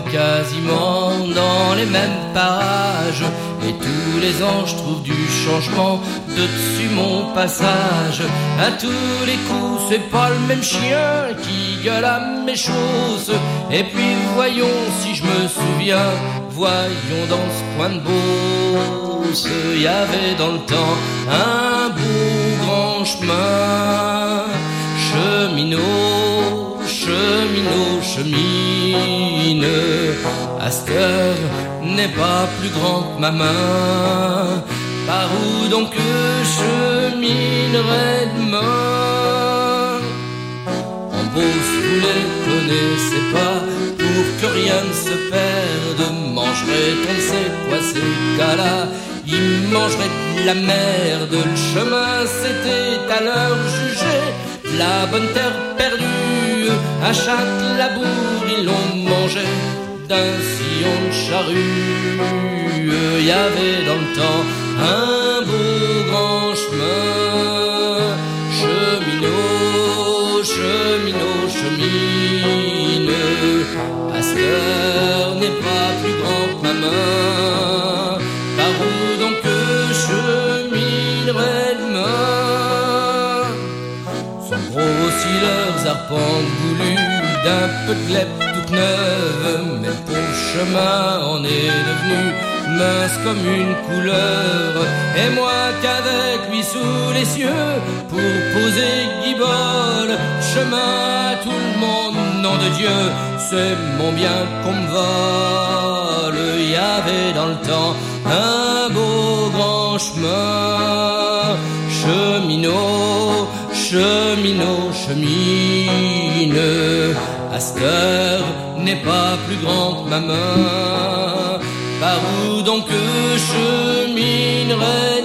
quasiment dans les mêmes parages. Et tous les ans je trouve du changement de dessus mon passage. À tous les coups c'est pas le même chien qui gueule à mes chausses. Et puis voyons si je me souviens, voyons dans ce coin de Beauce, il y avait dans le temps un beau grand chemin. Cheminot, cheminot, chemine, à cette heure n'est pas plus grand que ma main. Par où donc je cheminerai demain? En Beauce vous les connaissez pas, pour que rien ne se perde. Mangerait on ne sait quoi ces gars-là, ils mangeraient de la merde. Le chemin c'était à leur juger la bonne terre perdue. À Châtelabourg ils l'ont mangé d'un sillon de charrue. Il y avait dans le temps un beau grand chemin. Cheminot, cheminot, chemine, à cette heure n'est pas plus grand que ma main. Par où donc que cheminerai demain? Sont grossis leurs arpents goulus d'un peu de glèbe toute neuve, mais le pauvre chemin en est devenu mince comme une couleur. Et moi qu'avec lui sous les cieux pour poser guibole, chemin à tout le monde, nom de Dieu, c'est mon bien qu'on me vole. Il y avait dans le temps un beau grand chemin. Cheminot, cheminot, chemine, à cette heure n'est pas plus grand que ma main. Par où donc je cheminerai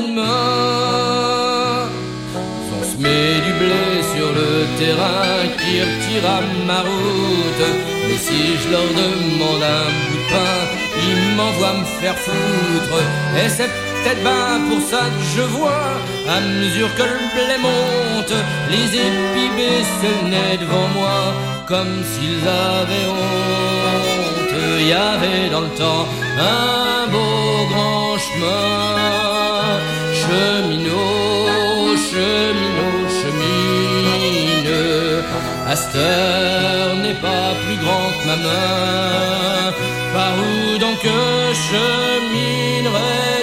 demain? On se met du blé sur le terrain qui retire à ma route. Mais si je leur demande un bout de pain, ils m'envoient me faire foutre. Et c'est peut-être ben pour ça que je vois, à mesure que le blé monte, les épis baisser le nez devant moi, comme s'ils avaient honte. Il y avait dans le temps un beau grand chemin. Cheminot, cheminot, chemine, à cette heure n'est pas plus grand que ma main. Par où donc je cheminerai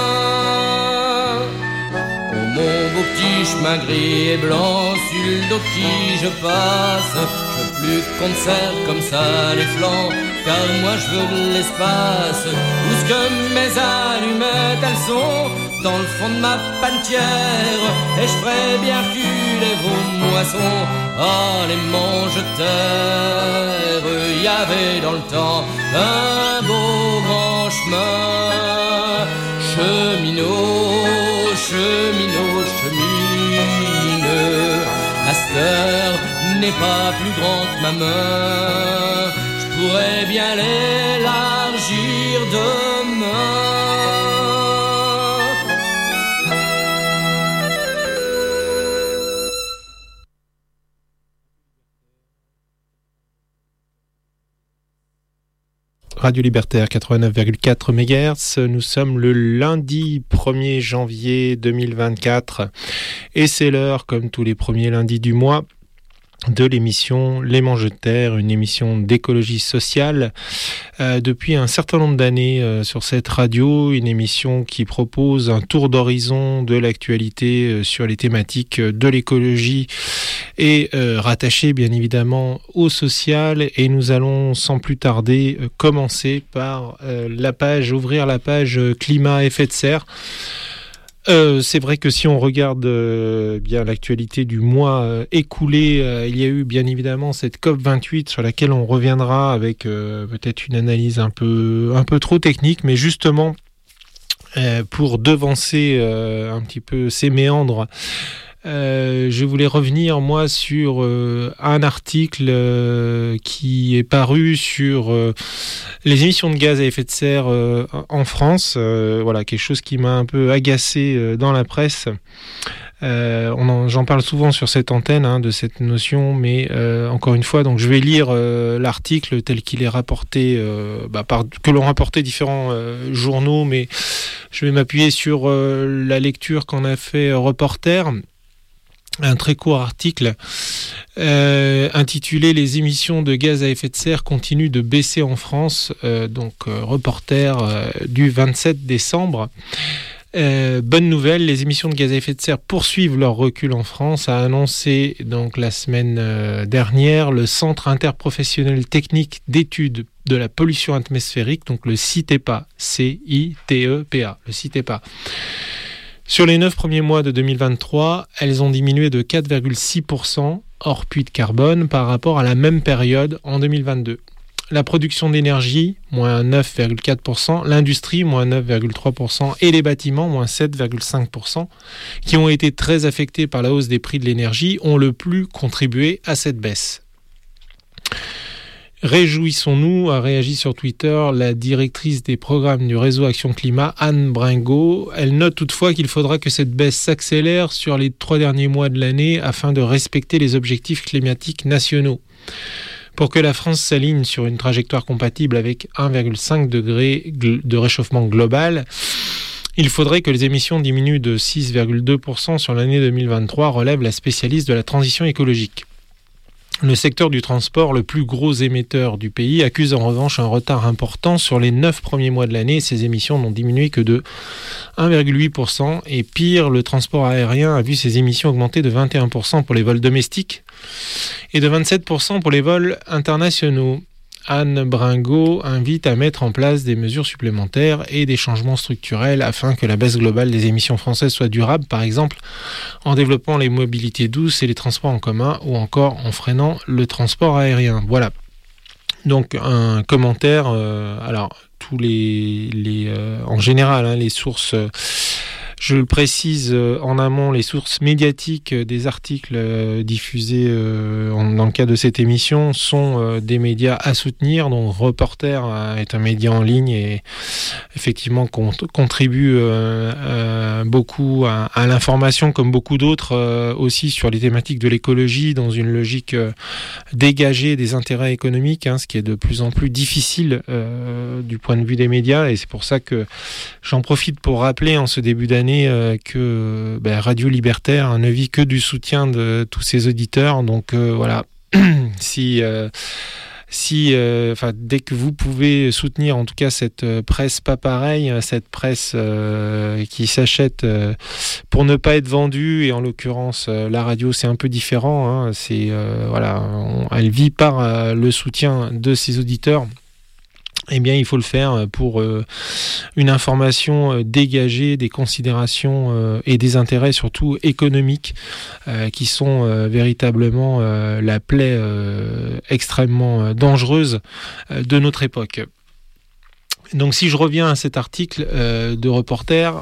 demain? Oh mon beau petit chemin gris et blanc, sur le dos qui je passe, je veux plus qu'on me serre comme ça les flancs, car moi je veux de l'espace. Où ce que mes allumettes elles sont dans le fond de ma panetière, et je ferai bien reculer vos moissons, ah les mangeteurs. Il y avait dans le temps un beau grand chemin. Cheminot, cheminot, chemine, à cette heure n'est pas plus grand que ma main. Je pourrais bien l'élargir demain. Radio Libertaire 89,4 MHz. Nous sommes le lundi 1er janvier 2024 et c'est l'heure, comme tous les premiers lundis du mois, de l'émission Les Mangeteurs, une émission d'écologie sociale depuis un certain nombre d'années sur cette radio, une émission qui propose un tour d'horizon de l'actualité sur les thématiques de l'écologie et rattachée bien évidemment au social. Et nous allons sans plus tarder commencer par ouvrir la page climat effet de serre. C'est vrai que si on regarde bien l'actualité du mois écoulé, il y a eu bien évidemment cette COP28 sur laquelle on reviendra avec peut-être une analyse un peu trop technique, mais justement pour devancer un petit peu ces méandres, je voulais revenir moi sur un article qui est paru sur les émissions de gaz à effet de serre en France. Voilà, quelque chose qui m'a un peu agacé dans la presse. J'en parle souvent sur cette antenne de cette notion, mais encore une fois, donc je vais lire l'article tel qu'il est rapporté, que l'ont rapporté différents journaux, mais je vais m'appuyer sur la lecture qu'en a fait Reporter. Un très court article intitulé « Les émissions de gaz à effet de serre continuent de baisser en France », Reporter du 27 décembre. Bonne nouvelle, les émissions de gaz à effet de serre poursuivent leur recul en France, a annoncé donc la semaine dernière le Centre interprofessionnel technique d'études de la pollution atmosphérique, donc le CITEPA, C-I-T-E-P-A, le CITEPA. Sur les 9 premiers mois de 2023, elles ont diminué de 4,6% hors puits de carbone par rapport à la même période en 2022. La production d'énergie, moins 9,4%, l'industrie, moins 9,3%, et les bâtiments, moins 7,5%, qui ont été très affectés par la hausse des prix de l'énergie, ont le plus contribué à cette baisse. Réjouissons-nous, a réagi sur Twitter la directrice des programmes du réseau Action Climat, Anne Bringot. Elle note toutefois qu'il faudra que cette baisse s'accélère sur les 3 derniers mois de l'année afin de respecter les objectifs climatiques nationaux. Pour que la France s'aligne sur une trajectoire compatible avec 1,5 degré de réchauffement global, il faudrait que les émissions diminuent de 6,2% sur l'année 2023, relève la spécialiste de la transition écologique. Le secteur du transport, le plus gros émetteur du pays, accuse en revanche un retard important sur les 9 premiers mois de l'année. Ses émissions n'ont diminué que de 1,8%. Et pire, le transport aérien a vu ses émissions augmenter de 21% pour les vols domestiques et de 27% pour les vols internationaux. Anne Bringot invite à mettre en place des mesures supplémentaires et des changements structurels afin que la baisse globale des émissions françaises soit durable, par exemple en développant les mobilités douces et les transports en commun ou encore en freinant le transport aérien. Voilà. Donc un commentaire, tous en général, les sources... Je le précise en amont, les sources médiatiques des articles diffusés dans le cadre de cette émission sont des médias à soutenir. Donc Reporter est un média en ligne et effectivement contribue beaucoup à l'information, comme beaucoup d'autres aussi sur les thématiques de l'écologie, dans une logique dégagée des intérêts économiques, ce qui est de plus en plus difficile du point de vue des médias. Et c'est pour ça que j'en profite pour rappeler en ce dès d'année que Radio Libertaire ne vit que du soutien de tous ses auditeurs. Donc voilà, dès que vous pouvez soutenir en tout cas cette presse pas pareille, cette presse qui s'achète pour ne pas être vendue, et en l'occurrence la radio c'est un peu différent, elle vit par le soutien de ses auditeurs. Eh bien, il faut le faire pour une information dégagée, des considérations et des intérêts surtout économiques qui sont véritablement la plaie extrêmement dangereuse de notre époque. Donc si je reviens à cet article de Reporter,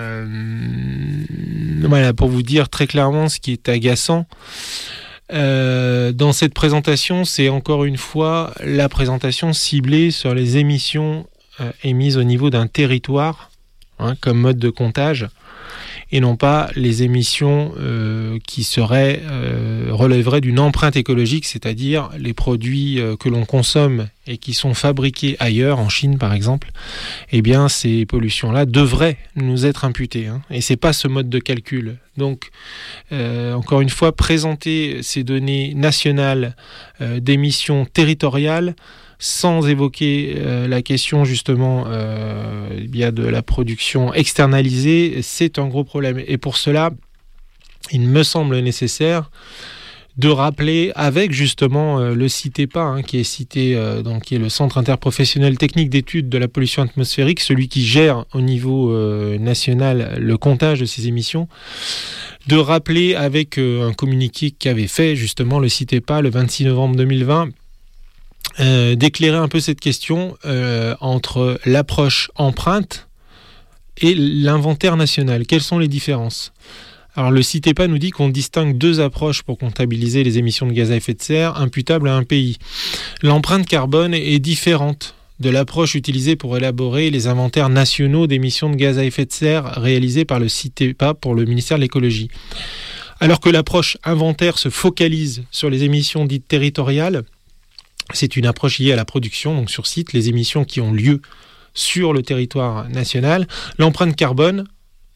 pour vous dire très clairement ce qui est agaçant, dans cette présentation, c'est encore une fois la présentation ciblée sur les émissions émises au niveau d'un territoire comme mode de comptage, et non pas les émissions qui relèveraient d'une empreinte écologique, c'est-à-dire les produits que l'on consomme et qui sont fabriqués ailleurs, en Chine par exemple. Eh bien, ces pollutions-là devraient nous être imputées, et c'est pas ce mode de calcul. Donc, encore une fois, présenter ces données nationales d'émissions territoriales sans évoquer la question justement de la production externalisée, c'est un gros problème. Et pour cela, il me semble nécessaire de rappeler avec justement le CITEPA, qui est cité, qui est le Centre interprofessionnel technique d'études de la pollution atmosphérique, celui qui gère au niveau national le comptage de ces émissions, de rappeler avec un communiqué qu'avait fait justement le CITEPA le 26 novembre 2020, d'éclairer un peu cette question entre l'approche empreinte et l'inventaire national. Quelles sont les différences ? Alors le CITEPA nous dit qu'on distingue 2 approches pour comptabiliser les émissions de gaz à effet de serre imputables à un pays. L'empreinte carbone est différente de l'approche utilisée pour élaborer les inventaires nationaux d'émissions de gaz à effet de serre réalisés par le CITEPA pour le ministère de l'écologie. Alors que l'approche inventaire se focalise sur les émissions dites territoriales, c'est une approche liée à la production, donc sur site, les émissions qui ont lieu sur le territoire national. L'empreinte carbone,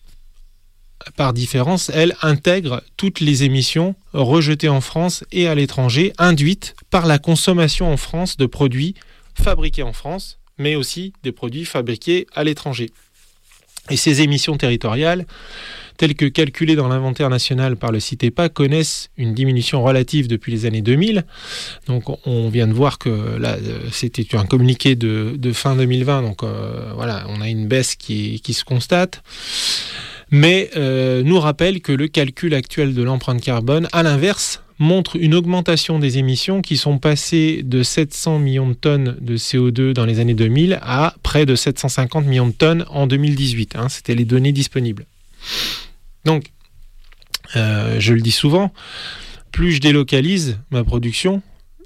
par différence, elle intègre toutes les émissions rejetées en France et à l'étranger, induites par la consommation en France de produits fabriqués en France, mais aussi des produits fabriqués à l'étranger. Et ces émissions territoriales, telles que calculées dans l'inventaire national par le CITEPA, connaissent une diminution relative depuis les années 2000. Donc on vient de voir que là, c'était un communiqué de fin 2020, donc voilà, on a une baisse qui se constate. Mais nous rappelle que le calcul actuel de l'empreinte carbone, à l'inverse, montre une augmentation des émissions qui sont passées de 700 millions de tonnes de CO2 dans les années 2000 à près de 750 millions de tonnes en 2018. C'était les données disponibles. Donc, je le dis souvent, plus je délocalise ma production,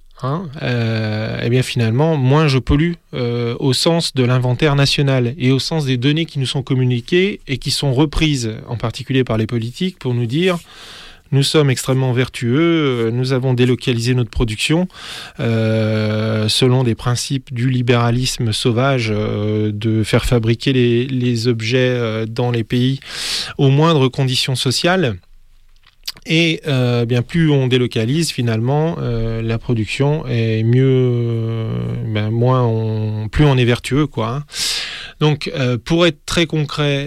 et bien finalement, moins je pollue au sens de l'inventaire national et au sens des données qui nous sont communiquées et qui sont reprises, en particulier par les politiques, pour nous dire nous sommes extrêmement vertueux, nous avons délocalisé notre production selon des principes du libéralisme sauvage, de faire fabriquer les objets dans les pays aux moindres conditions sociales. Et bien plus on délocalise finalement la production et mieux, plus on est vertueux quoi. Donc pour être très concret,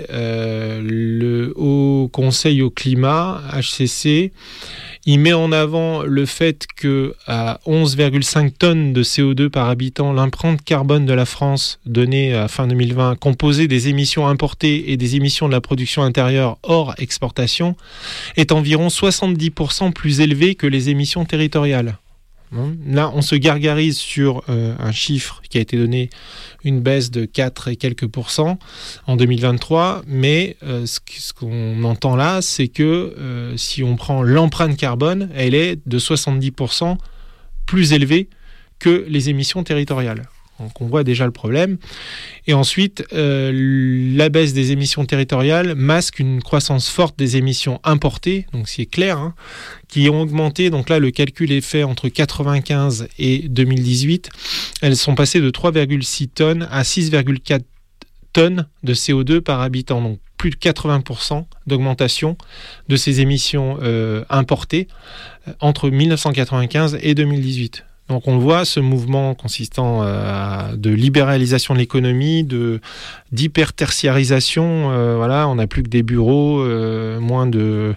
le Haut Conseil au climat HCC, il met en avant le fait que à 11,5 tonnes de CO2 par habitant, l'empreinte carbone de la France donnée à fin 2020, composée des émissions importées et des émissions de la production intérieure hors exportation, est environ 70% plus élevée que les émissions territoriales. Là, on se gargarise sur un chiffre qui a été donné, une baisse de 4 et quelques pourcents en 2023, mais ce qu'on entend là, c'est que si on prend l'empreinte carbone, elle est de 70% plus élevée que les émissions territoriales. Donc on voit déjà le problème. Et ensuite, la baisse des émissions territoriales masque une croissance forte des émissions importées, donc c'est clair, qui ont augmenté. Donc là, le calcul est fait entre 1995 et 2018. Elles sont passées de 3,6 tonnes à 6,4 tonnes de CO2 par habitant. Donc plus de 80% d'augmentation de ces émissions importées entre 1995 et 2018. Donc on le voit, ce mouvement consistant de libéralisation de l'économie, d'hyper-tertiarisation, on n'a plus que des bureaux, moins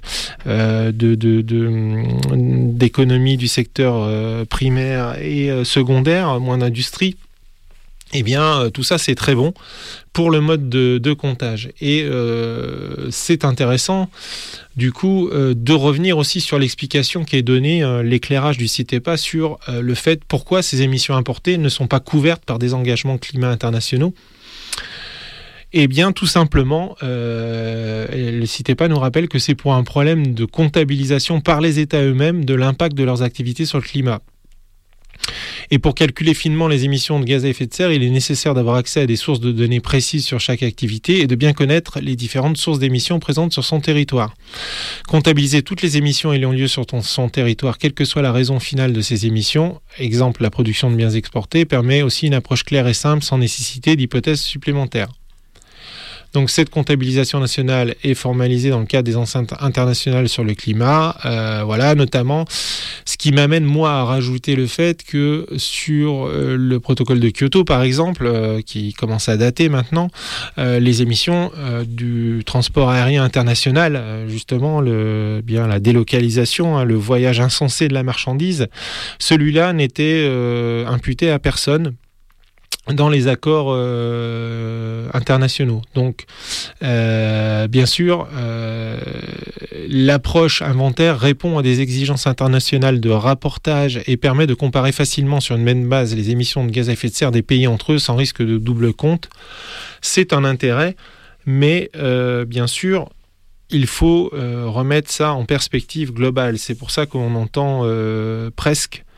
d'économie du secteur primaire et secondaire, moins d'industrie. Eh bien, tout ça, c'est très bon pour le mode de comptage. Et c'est intéressant, du coup, de revenir aussi sur l'explication qui est donnée, l'éclairage du CITEPA sur le fait pourquoi ces émissions importées ne sont pas couvertes par des engagements climat internationaux. Eh bien, tout simplement, le CITEPA nous rappelle que c'est pour un problème de comptabilisation par les États eux-mêmes de l'impact de leurs activités sur le climat. Et pour calculer finement les émissions de gaz à effet de serre, il est nécessaire d'avoir accès à des sources de données précises sur chaque activité et de bien connaître les différentes sources d'émissions présentes sur son territoire. Comptabiliser toutes les émissions ayant lieu sur son territoire, quelle que soit la raison finale de ces émissions, exemple la production de biens exportés, permet aussi une approche claire et simple sans nécessité d'hypothèses supplémentaires. Donc cette comptabilisation nationale est formalisée dans le cadre des enceintes internationales sur le climat, notamment ce qui m'amène moi à rajouter le fait que sur le protocole de Kyoto par exemple, qui commence à dater maintenant, les émissions du transport aérien international, justement la délocalisation, le voyage insensé de la marchandise, celui-là n'était imputé à personne dans les accords internationaux. Donc, bien sûr, l'approche inventaire répond à des exigences internationales de rapportage et permet de comparer facilement sur une même base les émissions de gaz à effet de serre des pays entre eux sans risque de double compte. C'est un intérêt, mais bien sûr, il faut remettre ça en perspective globale. C'est pour ça qu'on entend presque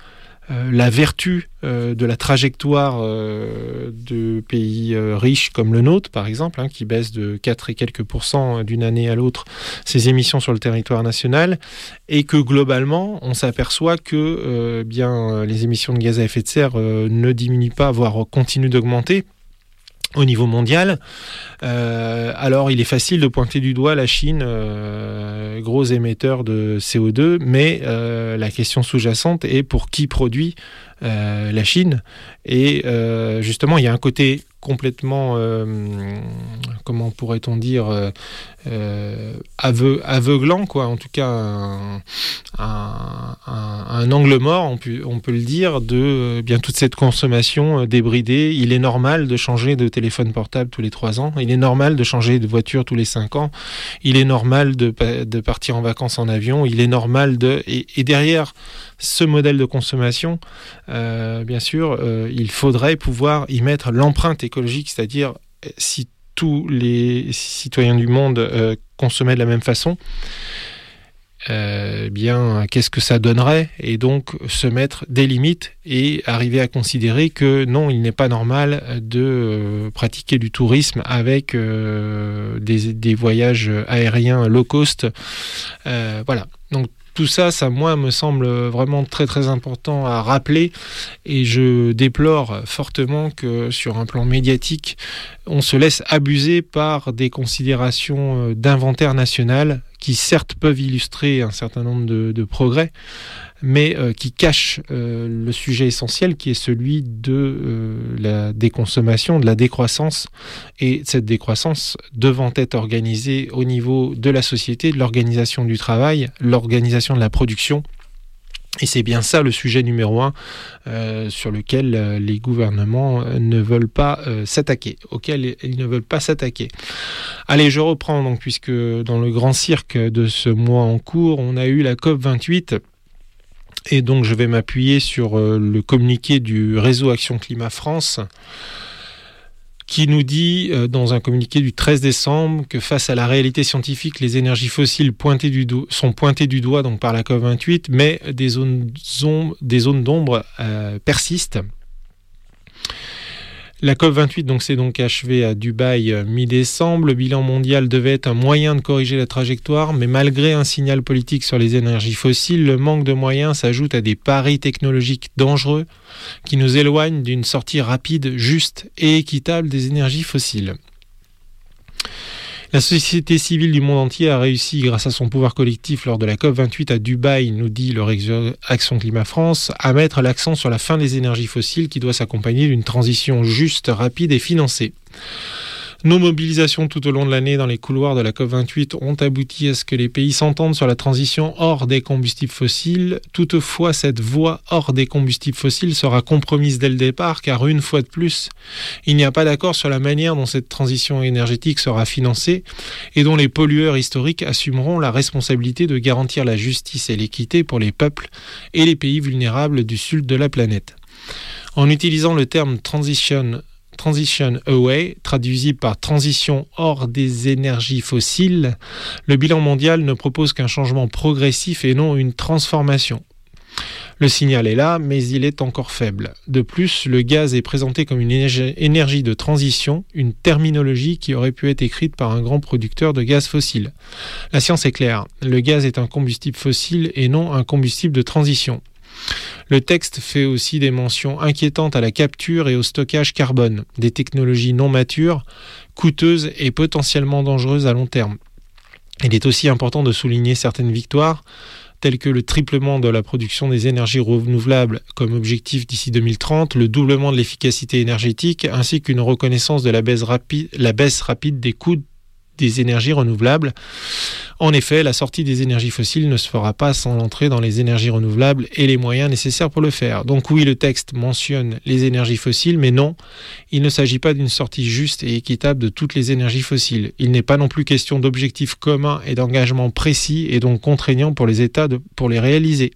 la vertu de la trajectoire de pays riches comme le nôtre, par exemple, qui baisse de 4 et quelques % d'une année à l'autre ses émissions sur le territoire national, et que globalement, on s'aperçoit que les émissions de gaz à effet de serre ne diminuent pas, voire continuent d'augmenter au niveau mondial. Alors il est facile de pointer du doigt la Chine, gros émetteur de CO2, mais la question sous-jacente est pour qui produit la Chine. Et justement, il y a un côté complètement, comment pourrait-on dire, aveuglant, quoi. En tout cas, un angle mort, on peut le dire, de toute cette consommation débridée. Il est normal de changer de téléphone portable tous les 3 ans. Il est normal de changer de voiture tous les 5 ans. Il est normal de partir en vacances en avion. Il est normal et derrière ce modèle de consommation, bien sûr, il faudrait pouvoir y mettre l'empreinte écologique, c'est-à-dire si tous les citoyens du monde consommaient de la même façon, qu'est-ce que ça donnerait? Et donc se mettre des limites et arriver à considérer que non, il n'est pas normal de pratiquer du tourisme avec des voyages aériens low cost. Voilà. Donc tout ça, moi, me semble vraiment très très important à rappeler, et je déplore fortement que sur un plan médiatique, on se laisse abuser par des considérations d'inventaire national qui certes peuvent illustrer un certain nombre de progrès, mais qui cachent le sujet essentiel qui est celui de la déconsommation, de la décroissance, et cette décroissance devant être organisée au niveau de la société, de l'organisation du travail, l'organisation de la production. Et c'est bien ça le sujet numéro 1 sur lequel les gouvernements ne veulent pas s'attaquer, auquel ils ne veulent pas s'attaquer. Allez, je reprends donc, puisque dans le grand cirque de ce mois en cours, on a eu la COP28. Et donc je vais m'appuyer sur le communiqué du réseau Action Climat France, qui nous dit dans un communiqué du 13 décembre que face à la réalité scientifique, les énergies fossiles sont pointées du doigt donc par la COP28, mais des zones d'ombre persistent. La COP28 s'est donc achevée à Dubaï mi-décembre. Le bilan mondial devait être un moyen de corriger la trajectoire, mais malgré un signal politique sur les énergies fossiles, le manque de moyens s'ajoute à des paris technologiques dangereux qui nous éloignent d'une sortie rapide, juste et équitable des énergies fossiles. La société civile du monde entier a réussi, grâce à son pouvoir collectif lors de la COP28 à Dubaï, nous dit le réseau Action Climat France, à mettre l'accent sur la fin des énergies fossiles qui doit s'accompagner d'une transition juste, rapide et financée. Nos mobilisations tout au long de l'année dans les couloirs de la COP28 ont abouti à ce que les pays s'entendent sur la transition hors des combustibles fossiles. Toutefois, cette voie hors des combustibles fossiles sera compromise dès le départ, car une fois de plus, il n'y a pas d'accord sur la manière dont cette transition énergétique sera financée et dont les pollueurs historiques assumeront la responsabilité de garantir la justice et l'équité pour les peuples et les pays vulnérables du sud de la planète. En utilisant le terme Transition Away, traduisible par transition hors des énergies fossiles, le bilan mondial ne propose qu'un changement progressif et non une transformation. Le signal est là, mais il est encore faible. De plus, le gaz est présenté comme une énergie de transition, une terminologie qui aurait pu être écrite par un grand producteur de gaz fossile. La science est claire, le gaz est un combustible fossile et non un combustible de transition. Le texte fait aussi des mentions inquiétantes à la capture et au stockage carbone, des technologies non matures, coûteuses et potentiellement dangereuses à long terme. Il est aussi important de souligner certaines victoires, telles que le triplement de la production des énergies renouvelables comme objectif d'ici 2030, le doublement de l'efficacité énergétique, ainsi qu'une reconnaissance de la baisse rapide des coûts des énergies renouvelables. En effet, la sortie des énergies fossiles ne se fera pas sans l'entrée dans les énergies renouvelables et les moyens nécessaires pour le faire. Donc oui, le texte mentionne les énergies fossiles, mais non, il ne s'agit pas d'une sortie juste et équitable de toutes les énergies fossiles. Il n'est pas non plus question d'objectifs communs et d'engagements précis et donc contraignants pour les États pour les réaliser.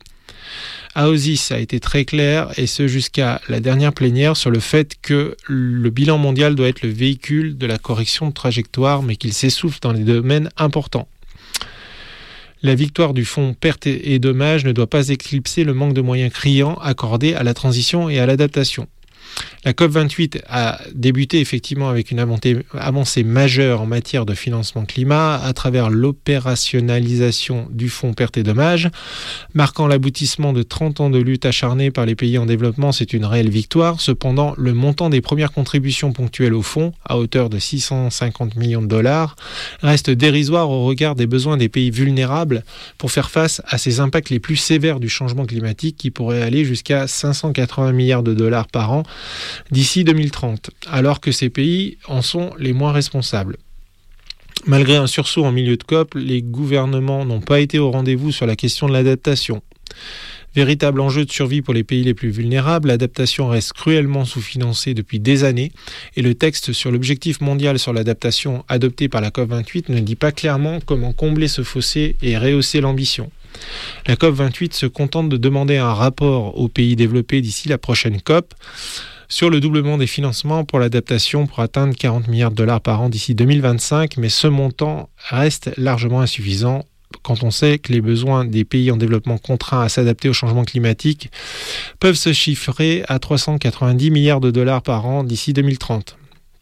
AOSIS a été très clair, et ce jusqu'à la dernière plénière, sur le fait que le bilan mondial doit être le véhicule de la correction de trajectoire, mais qu'il s'essouffle dans les domaines importants. La victoire du fonds pertes et dommages ne doit pas éclipser le manque de moyens criants accordés à la transition et à l'adaptation. La COP28 a débuté effectivement avec une avancée majeure en matière de financement climat à travers l'opérationnalisation du fonds pertes et dommages. Marquant l'aboutissement de 30 ans de lutte acharnée par les pays en développement, c'est une réelle victoire. Cependant, le montant des premières contributions ponctuelles au fonds, à hauteur de 650 millions de dollars, reste dérisoire au regard des besoins des pays vulnérables pour faire face à ces impacts les plus sévères du changement climatique qui pourraient aller jusqu'à 580 milliards de dollars par an d'ici 2030, alors que ces pays en sont les moins responsables. Malgré un sursaut en milieu de COP, les gouvernements n'ont pas été au rendez-vous sur la question de l'adaptation. Véritable enjeu de survie pour les pays les plus vulnérables, l'adaptation reste cruellement sous-financée depuis des années et le texte sur l'objectif mondial sur l'adaptation adopté par la COP28 ne dit pas clairement comment combler ce fossé et rehausser l'ambition. La COP28 se contente de demander un rapport aux pays développés d'ici la prochaine COP sur le doublement des financements pour l'adaptation pour atteindre 40 milliards de dollars par an d'ici 2025, mais ce montant reste largement insuffisant quand on sait que les besoins des pays en développement contraints à s'adapter au changement climatique peuvent se chiffrer à 390 milliards de dollars par an d'ici 2030.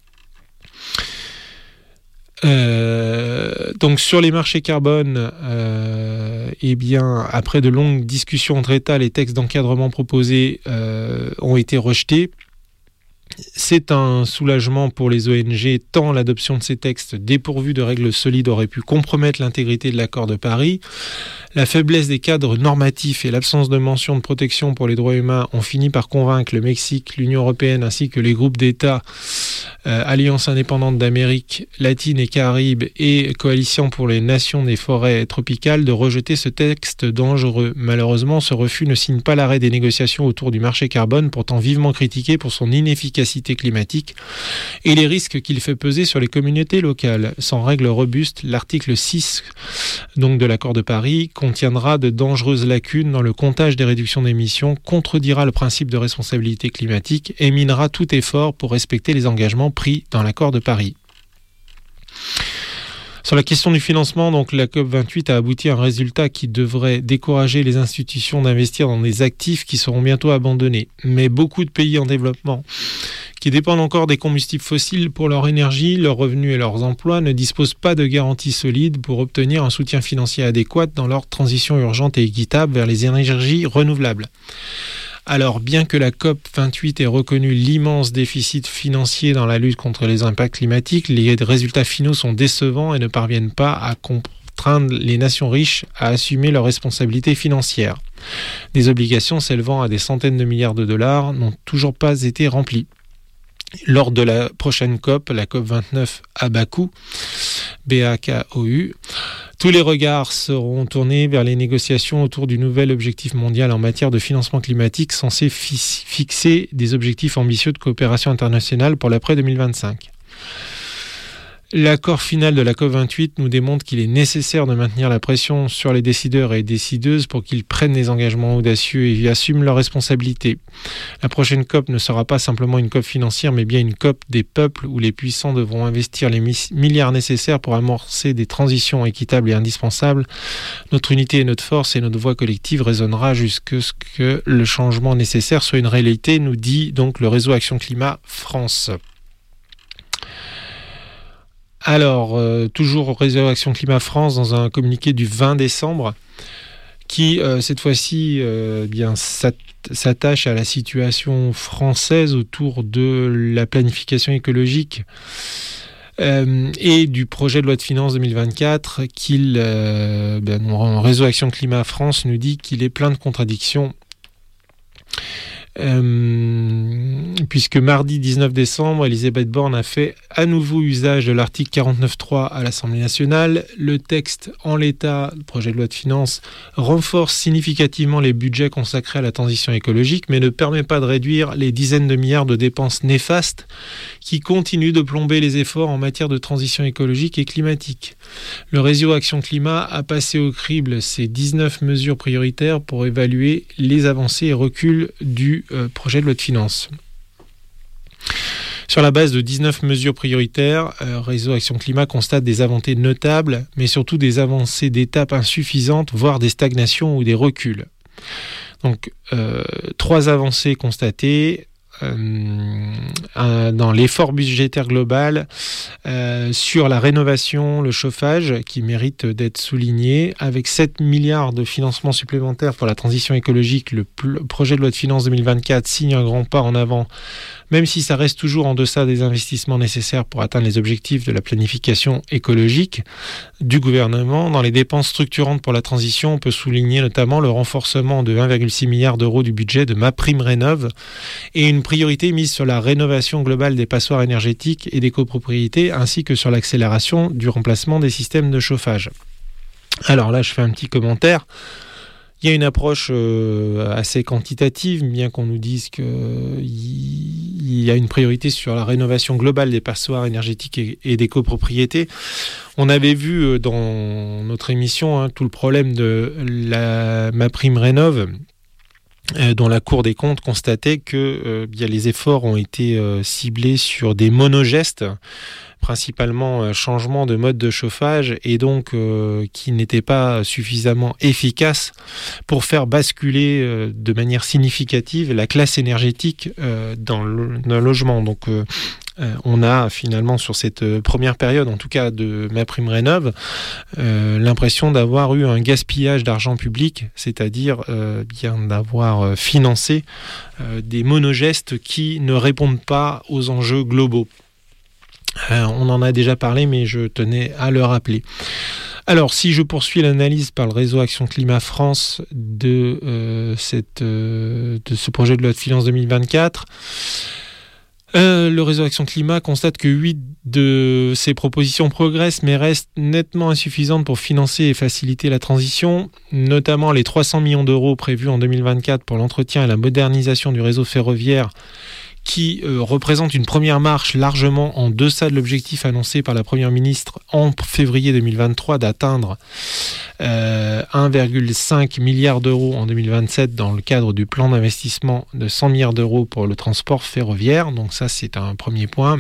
Donc sur les marchés carbone, après de longues discussions entre États, les textes d'encadrement proposés ont été rejetés. C'est un soulagement pour les ONG, tant l'adoption de ces textes dépourvus de règles solides aurait pu compromettre l'intégrité de l'accord de Paris. La faiblesse des cadres normatifs et l'absence de mention de protection pour les droits humains ont fini par convaincre le Mexique, l'Union européenne ainsi que les groupes d'États Alliance indépendante d'Amérique latine et Caraïbes et Coalition pour les nations des forêts tropicales de rejeter ce texte dangereux. Malheureusement, ce refus ne signe pas l'arrêt des négociations autour du marché carbone, pourtant vivement critiqué pour son inefficacité climatique et les risques qu'il fait peser sur les communautés locales. Sans règles robustes, l'article 6 donc, de l'accord de Paris contiendra de dangereuses lacunes dans le comptage des réductions d'émissions, contredira le principe de responsabilité climatique et minera tout effort pour respecter les engagements pris dans l'accord de Paris. Sur la question du financement, donc, la COP28 a abouti à un résultat qui devrait décourager les institutions d'investir dans des actifs qui seront bientôt abandonnés. Mais beaucoup de pays en développement qui dépendent encore des combustibles fossiles pour leur énergie, leurs revenus et leurs emplois ne disposent pas de garanties solides pour obtenir un soutien financier adéquat dans leur transition urgente et équitable vers les énergies renouvelables. Alors, bien que la COP28 ait reconnu l'immense déficit financier dans la lutte contre les impacts climatiques, les résultats finaux sont décevants et ne parviennent pas à contraindre les nations riches à assumer leurs responsabilités financières. Des obligations s'élevant à des centaines de milliards de dollars n'ont toujours pas été remplies. Lors de la prochaine COP, la COP29 à Bakou, B-A-K-O-U, tous les regards seront tournés vers les négociations autour du nouvel objectif mondial en matière de financement climatique censé fixer des objectifs ambitieux de coopération internationale pour l'après 2025. L'accord final de la COP28 nous démontre qu'il est nécessaire de maintenir la pression sur les décideurs et décideuses pour qu'ils prennent des engagements audacieux et y assument leurs responsabilités. La prochaine COP ne sera pas simplement une COP financière, mais bien une COP des peuples où les puissants devront investir les milliards nécessaires pour amorcer des transitions équitables et indispensables. Notre unité est notre force et notre voix collective résonnera jusqu'à ce que le changement nécessaire soit une réalité, nous dit donc le réseau Action Climat France. Alors, toujours au réseau Action Climat France, dans un communiqué du 20 décembre, qui, cette fois-ci, s'attache à la situation française autour de la planification écologique et du projet de loi de finances 2024, réseau Action Climat France nous dit qu'il est plein de contradictions. Puisque mardi 19 décembre, Elisabeth Borne a fait à nouveau usage de l'article 49.3 à l'Assemblée nationale. Le texte, en l'état, le projet de loi de finances, renforce significativement les budgets consacrés à la transition écologique, mais ne permet pas de réduire les dizaines de milliards de dépenses néfastes qui continuent de plomber les efforts en matière de transition écologique et climatique. Le réseau Action Climat a passé au crible ces 19 mesures prioritaires pour évaluer les avancées et reculs du projet de loi de finances. Sur la base de 19 mesures prioritaires, Réseau Action Climat constate des avancées notables, mais surtout des avancées d'étapes insuffisantes, voire des stagnations ou des reculs. Donc, 3 avancées constatées. Dans l'effort budgétaire global sur la rénovation, le chauffage, qui mérite d'être souligné, avec 7 milliards de financements supplémentaires pour la transition écologique. Le projet de loi de finances 2024 signe un grand pas en avant, même si ça reste toujours en deçà des investissements nécessaires pour atteindre les objectifs de la planification écologique du gouvernement. Dans les dépenses structurantes pour la transition, on peut souligner notamment le renforcement de 1,6 milliard d'euros du budget de MaPrimeRénov' et une priorité mise sur la rénovation globale des passoires énergétiques et des copropriétés, ainsi que sur l'accélération du remplacement des systèmes de chauffage. Alors là, je fais un petit commentaire. Il y a une approche assez quantitative, bien qu'on nous dise qu'il y a une priorité sur la rénovation globale des passoires énergétiques et des copropriétés. On avait vu dans notre émission tout le problème de la MaPrimeRénov', dont la Cour des comptes constatait que les efforts ont été ciblés sur des monogestes, principalement changement de mode de chauffage, et donc qui n'étaient pas suffisamment efficaces pour faire basculer de manière significative la classe énergétique dans le logement. Donc on a finalement sur cette première période, en tout cas de MaPrimeRénov', l'impression d'avoir eu un gaspillage d'argent public, c'est-à-dire d'avoir financé des monogestes qui ne répondent pas aux enjeux globaux. On en a déjà parlé, mais je tenais à le rappeler. Alors, si je poursuis l'analyse par le Réseau Action Climat France de ce projet de loi de finances 2024, le Réseau Action Climat constate que 8 de ces propositions progressent, mais restent nettement insuffisantes pour financer et faciliter la transition, notamment les 300 millions d'euros prévus en 2024 pour l'entretien et la modernisation du réseau ferroviaire, qui représente une première marche largement en deçà de l'objectif annoncé par la Première ministre en février 2023 d'atteindre 1,5 milliard d'euros en 2027 dans le cadre du plan d'investissement de 100 milliards d'euros pour le transport ferroviaire. Donc ça, c'est un premier point.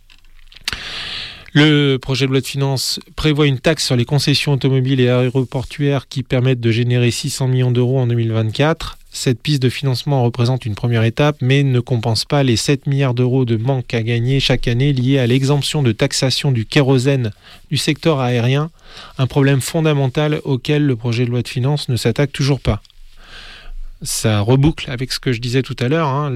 Le projet de loi de finances prévoit une taxe sur les concessions automobiles et aéroportuaires qui permettent de générer 600 millions d'euros en 2024. Cette piste de financement représente une première étape, mais ne compense pas les 7 milliards d'euros de manque à gagner chaque année liés à l'exemption de taxation du kérosène du secteur aérien, un problème fondamental auquel le projet de loi de finances ne s'attaque toujours pas. Ça reboucle avec ce que je disais tout à l'heure,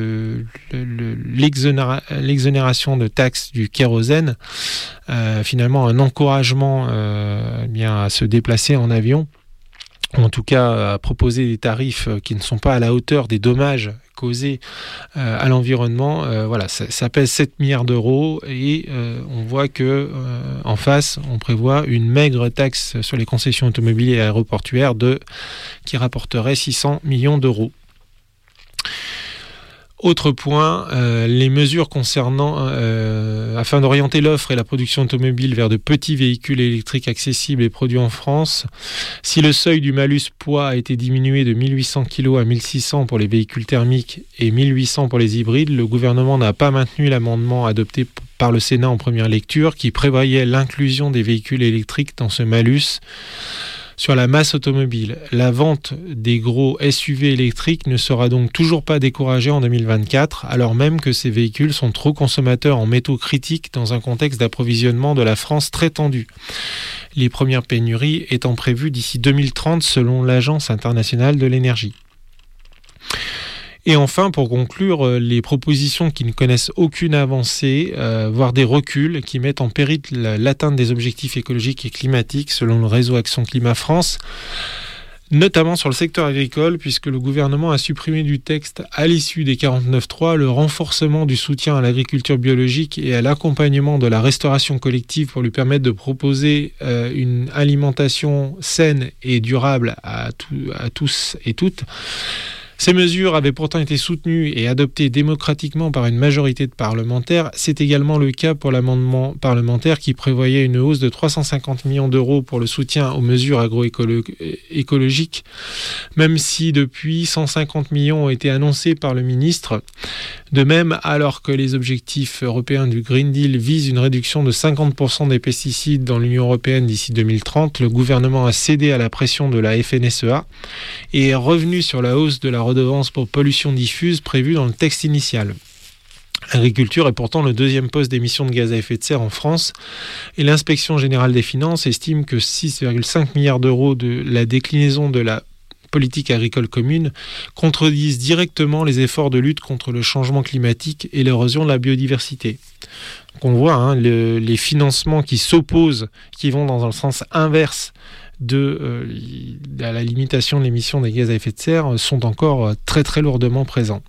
l'exonération de taxes du kérosène, finalement un encouragement à se déplacer en avion, ou en tout cas à proposer des tarifs qui ne sont pas à la hauteur des dommages causés à l'environnement. Ça pèse 7 milliards d'euros et on voit que en face, on prévoit une maigre taxe sur les concessions automobiles et aéroportuaires qui rapporterait 600 millions d'euros. Autre point, les mesures concernant, afin d'orienter l'offre et la production automobile vers de petits véhicules électriques accessibles et produits en France. Si le seuil du malus poids a été diminué de 1800 kg à 1600 pour les véhicules thermiques et 1800 pour les hybrides, le gouvernement n'a pas maintenu l'amendement adopté par le Sénat en première lecture qui prévoyait l'inclusion des véhicules électriques dans ce malus. Sur la masse automobile, la vente des gros SUV électriques ne sera donc toujours pas découragée en 2024, alors même que ces véhicules sont trop consommateurs en métaux critiques dans un contexte d'approvisionnement de la France très tendu. Les premières pénuries étant prévues d'ici 2030 selon l'Agence internationale de l'énergie. Et enfin, pour conclure, les propositions qui ne connaissent aucune avancée, voire des reculs, qui mettent en péril l'atteinte des objectifs écologiques et climatiques selon le Réseau Action Climat France, notamment sur le secteur agricole, puisque le gouvernement a supprimé du texte à l'issue des 49.3 le renforcement du soutien à l'agriculture biologique et à l'accompagnement de la restauration collective pour lui permettre de proposer une alimentation saine et durable à tous et toutes. Ces mesures avaient pourtant été soutenues et adoptées démocratiquement par une majorité de parlementaires. C'est également le cas pour l'amendement parlementaire qui prévoyait une hausse de 350 millions d'euros pour le soutien aux mesures agroécologiques, même si depuis 150 millions ont été annoncés par le ministre. De même, alors que les objectifs européens du Green Deal visent une réduction de 50% des pesticides dans l'Union européenne d'ici 2030, le gouvernement a cédé à la pression de la FNSEA et est revenu sur la hausse de la redevance pour pollution diffuse prévue dans le texte initial. L'agriculture est pourtant le deuxième poste d'émissions de gaz à effet de serre en France et l'inspection générale des finances estime que 6,5 milliards d'euros de la déclinaison de la politique agricole commune contredisent directement les efforts de lutte contre le changement climatique et l'érosion de la biodiversité. Donc on voit les financements qui s'opposent, qui vont dans le sens inverse à la limitation de l'émission des gaz à effet de serre sont encore très très lourdement présents.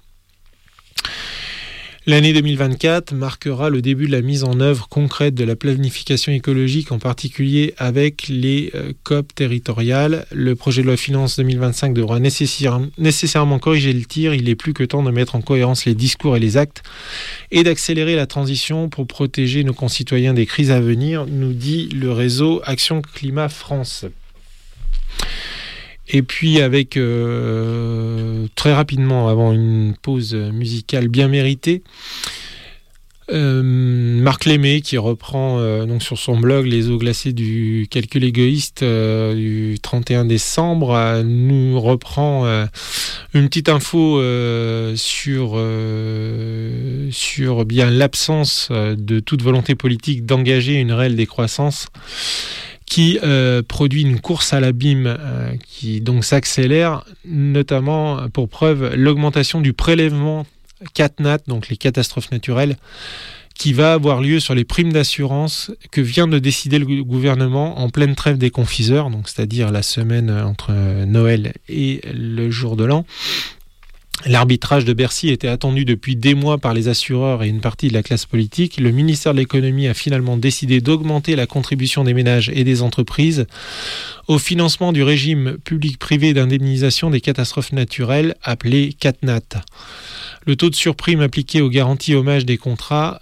L'année 2024 marquera le début de la mise en œuvre concrète de la planification écologique, en particulier avec les COP territoriales. Le projet de loi finances 2025 devra nécessairement corriger le tir. Il est plus que temps de mettre en cohérence les discours et les actes et d'accélérer la transition pour protéger nos concitoyens des crises à venir, nous dit le réseau Action Climat France. Et puis avec très rapidement, avant une pause musicale bien méritée, Marc Lémé qui reprend donc sur son blog Les eaux glacées du calcul égoïste du 31 décembre nous reprend une petite info sur bien l'absence de toute volonté politique d'engager une réelle décroissance qui produit une course à l'abîme qui donc s'accélère, notamment pour preuve l'augmentation du prélèvement CatNat, donc les catastrophes naturelles, qui va avoir lieu sur les primes d'assurance que vient de décider le gouvernement en pleine trêve des confiseurs, donc c'est-à-dire la semaine entre Noël et le jour de l'an. L'arbitrage de Bercy était attendu depuis des mois par les assureurs et une partie de la classe politique. Le ministère de l'économie a finalement décidé d'augmenter la contribution des ménages et des entreprises au financement du régime public-privé d'indemnisation des catastrophes naturelles appelé CatNat. Le taux de surprime appliqué aux garanties dommages des contrats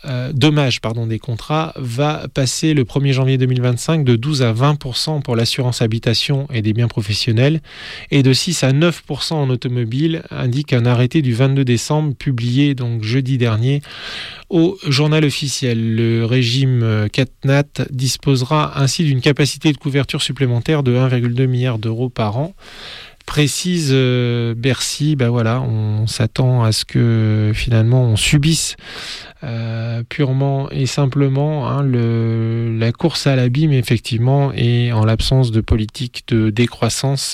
va passer le 1er janvier 2025 de 12 à 20% pour l'assurance habitation et des biens professionnels et de 6 à 9% en automobile, indique un arrêté du 22 décembre publié donc jeudi dernier au journal officiel. Le régime CatNat disposera ainsi d'une capacité de couverture supplémentaire de 1,2 milliard d'euros par an. Précise Bercy, on s'attend à ce que finalement on subisse purement et simplement la course à l'abîme effectivement, et en l'absence de politique de décroissance,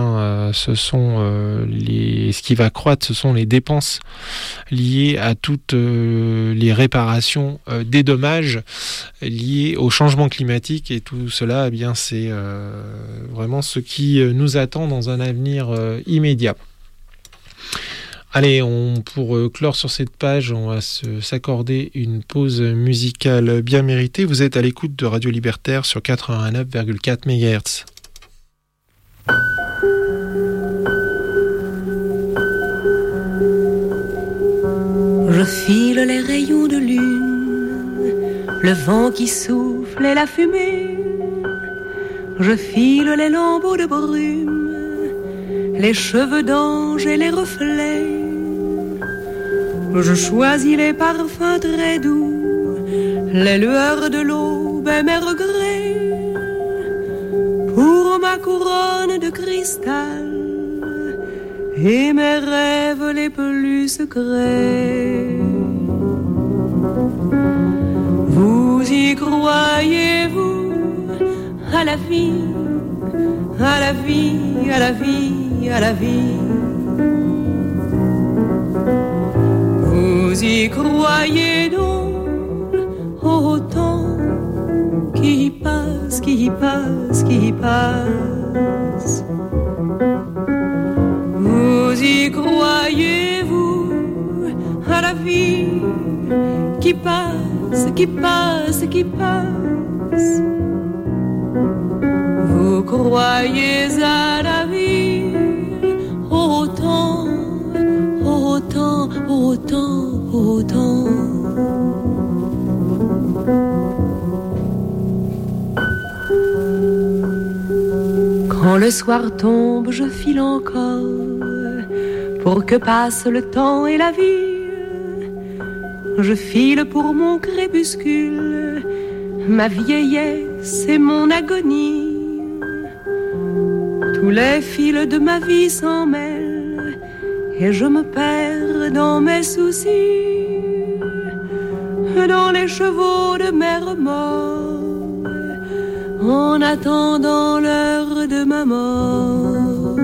ce qui va croître, ce sont les dépenses liées à toutes les réparations des dommages liés au changement climatique, et tout cela c'est vraiment ce qui nous attend dans un avenir immédiat. Allez, pour clore sur cette page, on va s'accorder une pause musicale bien méritée. Vous êtes à l'écoute de Radio Libertaire sur 89,4 MHz. Je file les rayons de lune, le vent qui souffle et la fumée. Je file les lambeaux de brume, les cheveux d'ange et les reflets. Je choisis les parfums très doux, les lueurs de l'aube et mes regrets. Pour ma couronne de cristal et mes rêves les plus secrets. Vous y croyez-vous à la vie, à la vie, à la vie, à la vie? Vous y croyez donc au temps qui passe, qui passe, qui passe? Vous y croyez-vous à la vie qui passe, qui passe, qui passe? Vous croyez à la vie autant, autant, autant, autant? Quand le soir tombe, je file encore pour que passe le temps et la vie. je file pour mon crépuscule, ma vieillesse et mon agonie. Tous les fils de ma vie s'en mêlent et je me perds dans mes soucis, dans les chevaux de mes remords, en attendant l'heure de ma mort.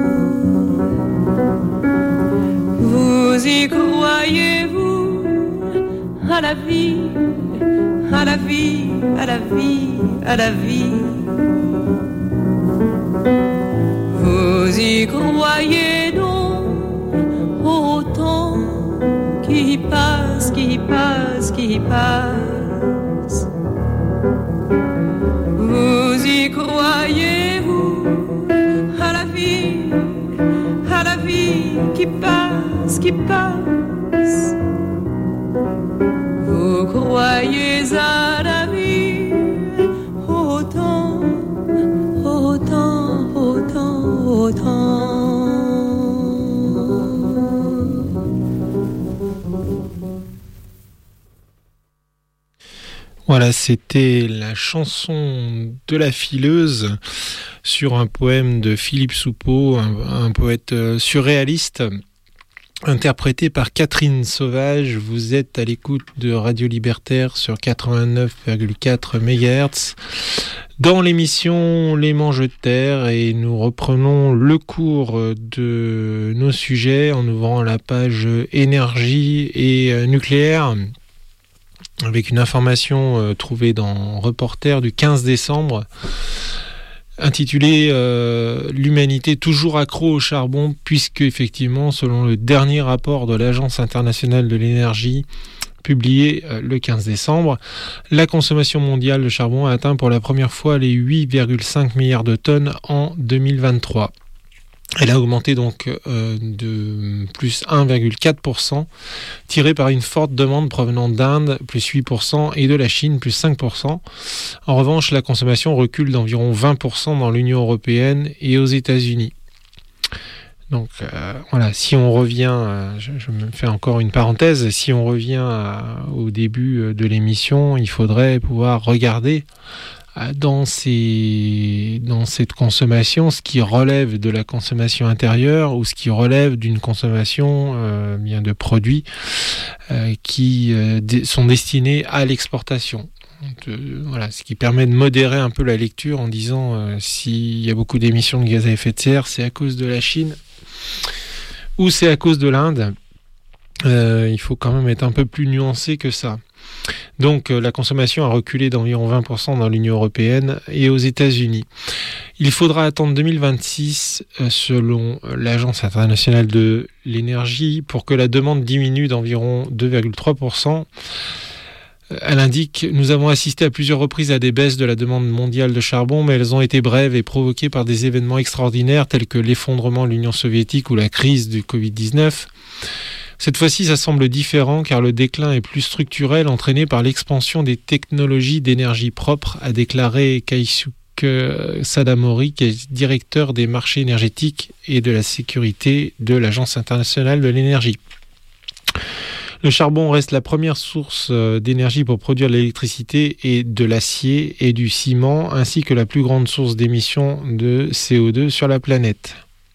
Vous y croyez-vous à la vie, à la vie, à la vie, à la vie? Vous y croyez donc au temps qui passe, qui passe, qui passe? Vous y croyez-vous à la vie qui passe, qui passe? Vous croyez à la vie autant, autant, autant, autant. Voilà, c'était la chanson de la fileuse sur un poème de Philippe Soupeau, un poète surréaliste, interprété par Catherine Sauvage. Vous êtes à l'écoute de Radio Libertaire sur 89,4 MHz dans l'émission Les Manches de Terre, et nous reprenons le cours de nos sujets en ouvrant la page énergie et nucléaire, avec une information trouvée dans Reporter du 15 décembre, intitulée L'humanité toujours accro au charbon, puisque effectivement, selon le dernier rapport de l'Agence internationale de l'énergie, publié le 15 décembre, la consommation mondiale de charbon a atteint pour la première fois les 8,5 milliards de tonnes en 2023. Elle a augmenté donc de plus 1,4%, tirée par une forte demande provenant d'Inde, plus 8%, et de la Chine, plus 5%. En revanche, la consommation recule d'environ 20% dans l'Union européenne et aux États-Unis. Donc voilà, si on revient, je me fais encore une parenthèse, si on revient au début de l'émission, il faudrait pouvoir regarder dans cette consommation ce qui relève de la consommation intérieure ou ce qui relève d'une consommation de produits qui sont destinés à l'exportation. Voilà, ce qui permet de modérer un peu la lecture en disant s'il y a beaucoup d'émissions de gaz à effet de serre, c'est à cause de la Chine ou c'est à cause de l'Inde. Il faut quand même être un peu plus nuancé que ça. Donc la consommation a reculé d'environ 20% dans l'Union européenne et aux États-Unis. Il faudra attendre 2026, selon l'Agence internationale de l'énergie, pour que la demande diminue d'environ 2,3%. Elle indique « Nous avons assisté à plusieurs reprises à des baisses de la demande mondiale de charbon, mais elles ont été brèves et provoquées par des événements extraordinaires tels que l'effondrement de l'Union soviétique ou la crise du Covid-19. Cette fois-ci, ça semble différent car le déclin est plus structurel, entraîné par l'expansion des technologies d'énergie propre », a déclaré Keisuke Sadamori, qui est directeur des marchés énergétiques et de la sécurité de l'Agence internationale de l'énergie. Le charbon reste la première source d'énergie pour produire de l'électricité et de l'acier et du ciment, ainsi que la plus grande source d'émissions de CO2 sur la planète.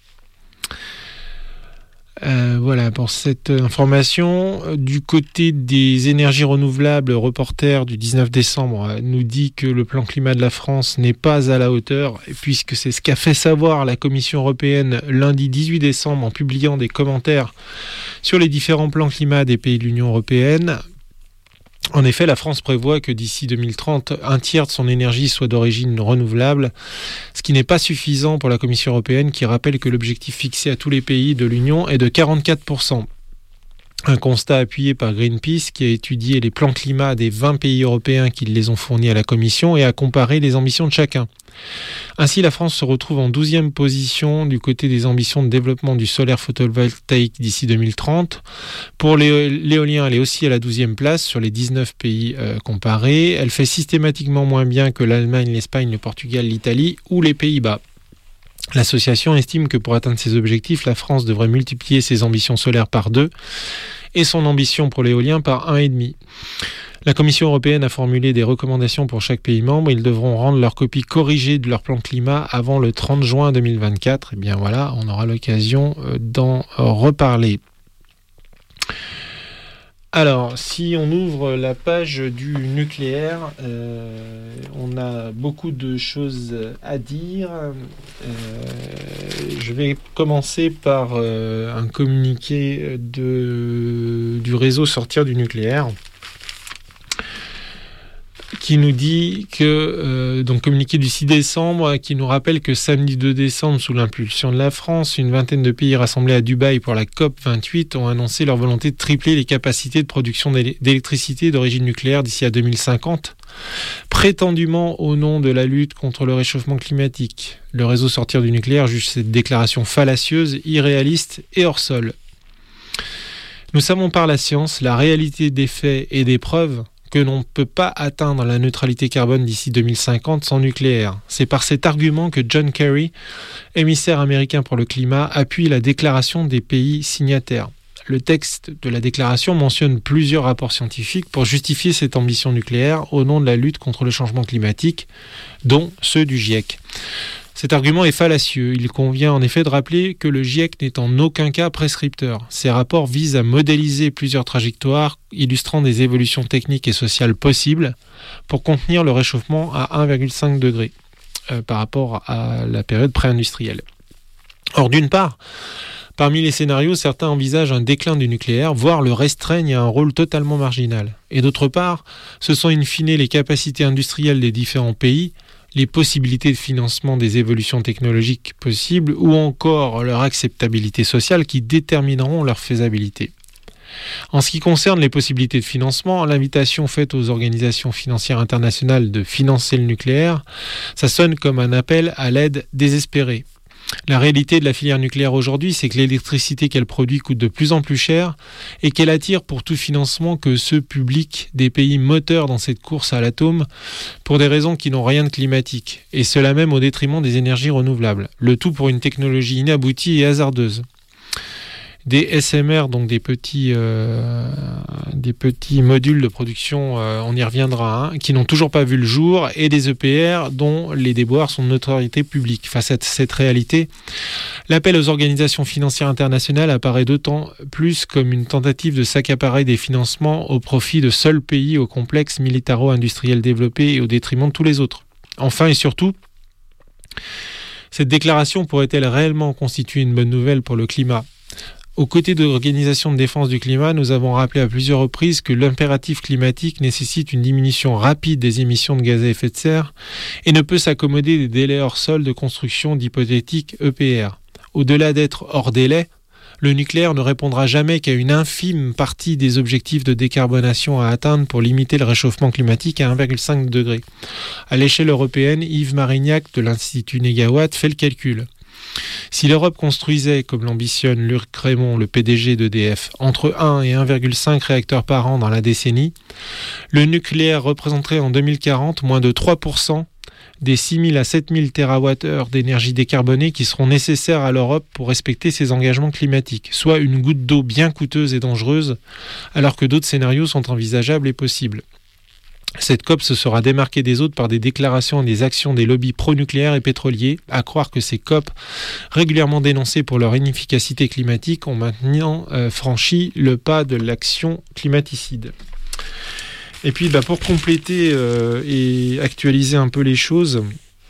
Voilà pour cette information. Du côté des énergies renouvelables, Reporter du 19 décembre nous dit que le plan climat de la France n'est pas à la hauteur, puisque c'est ce qu'a fait savoir la Commission européenne lundi 18 décembre en publiant des commentaires sur les différents plans climat des pays de l'Union européenne. En effet, la France prévoit que d'ici 2030, un tiers de son énergie soit d'origine renouvelable, ce qui n'est pas suffisant pour la Commission européenne, qui rappelle que l'objectif fixé à tous les pays de l'Union est de 44%. Un constat appuyé par Greenpeace, qui a étudié les plans climat des 20 pays européens qui les ont fournis à la Commission et a comparé les ambitions de chacun. Ainsi, la France se retrouve en 12e position du côté des ambitions de développement du solaire photovoltaïque d'ici 2030. Pour l'éolien, elle est aussi à la 12e place sur les 19 pays comparés. Elle fait systématiquement moins bien que l'Allemagne, l'Espagne, le Portugal, l'Italie ou les Pays-Bas. L'association estime que pour atteindre ses objectifs, la France devrait multiplier ses ambitions solaires par 2 et son ambition pour l'éolien par 1,5. La Commission européenne a formulé des recommandations pour chaque pays membre. Ils devront rendre leur copie corrigée de leur plan climat avant le 30 juin 2024. Et bien voilà, on aura l'occasion d'en reparler. Alors, si on ouvre la page du nucléaire, on a beaucoup de choses à dire. Je vais commencer par un communiqué du réseau Sortir du nucléaire, qui nous dit que, donc communiqué du 6 décembre, qui nous rappelle que samedi 2 décembre, sous l'impulsion de la France, une vingtaine de pays rassemblés à Dubaï pour la COP28 ont annoncé leur volonté de tripler les capacités de production d'électricité d'origine nucléaire d'ici à 2050, prétendument au nom de la lutte contre le réchauffement climatique. Le réseau Sortir du nucléaire juge cette déclaration fallacieuse, irréaliste et hors sol. Nous savons par la science, la réalité des faits et des preuves que l'on ne peut pas atteindre la neutralité carbone d'ici 2050 sans nucléaire. C'est par cet argument que John Kerry, émissaire américain pour le climat, appuie la déclaration des pays signataires. Le texte de la déclaration mentionne plusieurs rapports scientifiques pour justifier cette ambition nucléaire au nom de la lutte contre le changement climatique, dont ceux du GIEC. Cet argument est fallacieux. Il convient en effet de rappeler que le GIEC n'est en aucun cas prescripteur. Ces rapports visent à modéliser plusieurs trajectoires illustrant des évolutions techniques et sociales possibles pour contenir le réchauffement à 1,5 degré par rapport à la période pré-industrielle. Or, d'une part, parmi les scénarios, certains envisagent un déclin du nucléaire, voire le restreignent à un rôle totalement marginal. Et d'autre part, ce sont in fine les capacités industrielles des différents pays, les possibilités de financement des évolutions technologiques possibles ou encore leur acceptabilité sociale qui détermineront leur faisabilité. En ce qui concerne les possibilités de financement, l'invitation faite aux organisations financières internationales de financer le nucléaire, ça sonne comme un appel à l'aide désespérée. La réalité de la filière nucléaire aujourd'hui, c'est que l'électricité qu'elle produit coûte de plus en plus cher et qu'elle attire pour tout financement que ceux publics des pays moteurs dans cette course à l'atome pour des raisons qui n'ont rien de climatique, et cela même au détriment des énergies renouvelables. Le tout pour une technologie inaboutie et hasardeuse. Des SMR, donc des petits modules de production, on y reviendra, qui n'ont toujours pas vu le jour, et des EPR dont les déboires sont de notoriété publique. Face à cette réalité, l'appel aux organisations financières internationales apparaît d'autant plus comme une tentative de s'accaparer des financements au profit de seuls pays au complexe militaro-industriel développé et au détriment de tous les autres. Enfin et surtout, cette déclaration pourrait-elle réellement constituer une bonne nouvelle pour le climat ? Aux côtés de l'Organisation de défense du climat, nous avons rappelé à plusieurs reprises que l'impératif climatique nécessite une diminution rapide des émissions de gaz à effet de serre et ne peut s'accommoder des délais hors sol de construction d'hypothétiques EPR. Au-delà d'être hors délai, le nucléaire ne répondra jamais qu'à une infime partie des objectifs de décarbonation à atteindre pour limiter le réchauffement climatique à 1,5 degré. À l'échelle européenne, Yves Marignac de l'Institut Négawatt fait le calcul. Si l'Europe construisait, comme l'ambitionne Luc Rémont, le PDG d'EDF, entre 1 et 1,5 réacteurs par an dans la décennie, le nucléaire représenterait en 2040 moins de 3% des 6 000 à 7 000 TWh d'énergie décarbonée qui seront nécessaires à l'Europe pour respecter ses engagements climatiques, soit une goutte d'eau bien coûteuse et dangereuse, alors que d'autres scénarios sont envisageables et possibles. Cette COP se sera démarquée des autres par des déclarations et des actions des lobbies pro-nucléaires et pétroliers, à croire que ces COP, régulièrement dénoncées pour leur inefficacité climatique, ont maintenant franchi le pas de l'action climaticide. Et puis pour compléter et actualiser un peu les choses,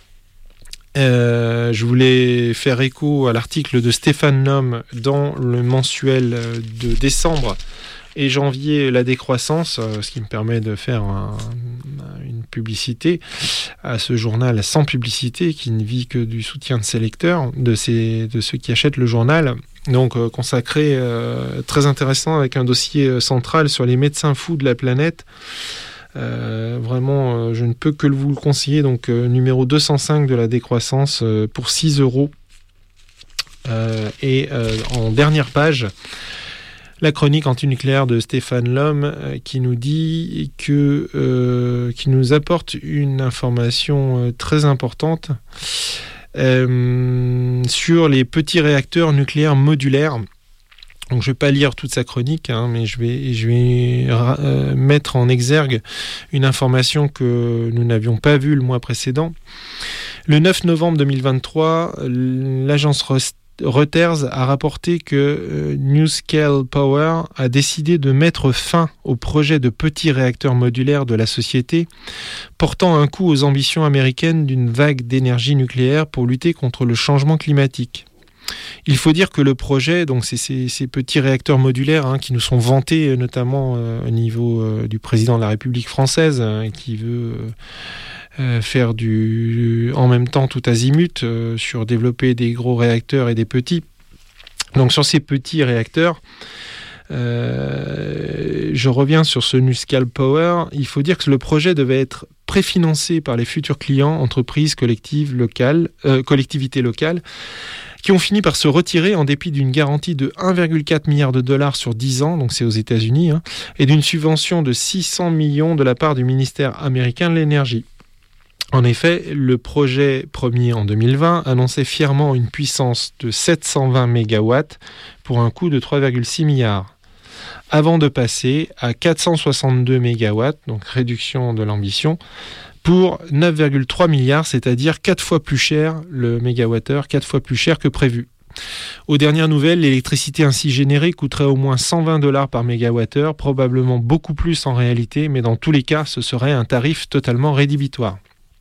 je voulais faire écho à l'article de Stéphane Lhomme dans le mensuel de décembre et janvier, La Décroissance, ce qui me permet de faire une publicité à ce journal sans publicité, qui ne vit que du soutien de ses lecteurs, de ceux qui achètent le journal. Donc consacré, très intéressant, avec un dossier central sur les médecins fous de la planète. Vraiment, je ne peux que vous le conseiller. Donc numéro 205 de La Décroissance pour 6 €. Et en dernière page, la chronique antinucléaire de Stéphane Lhomme qui nous dit qui nous apporte une information très importante sur les petits réacteurs nucléaires modulaires Donc je ne vais pas lire toute sa chronique, mais je vais mettre en exergue une information que nous n'avions pas vue le mois précédent. Le 9 novembre 2023, l'agence Reuters a rapporté que NuScale Power a décidé de mettre fin au projet de petits réacteurs modulaires de la société, portant un coup aux ambitions américaines d'une vague d'énergie nucléaire pour lutter contre le changement climatique. Il faut dire que le projet, donc c'est ces petits réacteurs modulaires qui nous sont vantés, notamment au niveau du président de la République française, qui veut faire en même temps tout azimut sur développer des gros réacteurs et des petits. Donc sur ces petits réacteurs, je reviens sur ce NuScale Power. Il faut dire que le projet devait être préfinancé par les futurs clients, entreprises, collectivités locales, qui ont fini par se retirer en dépit d'une garantie de 1,4 milliard de dollars sur 10 ans, donc c'est aux États-Unis, et d'une subvention de 600 millions de la part du ministère américain de l'énergie. En effet, le projet premier en 2020 annonçait fièrement une puissance de 720 MW pour un coût de 3,6 milliards, avant de passer à 462 MW, donc réduction de l'ambition, pour 9,3 milliards, c'est-à-dire 4 fois plus cher, le mégawattheure, 4 fois plus cher que prévu. Aux dernières nouvelles, l'électricité ainsi générée coûterait au moins 120 $ par mégawattheure, probablement beaucoup plus en réalité, mais dans tous les cas, ce serait un tarif totalement rédhibitoire.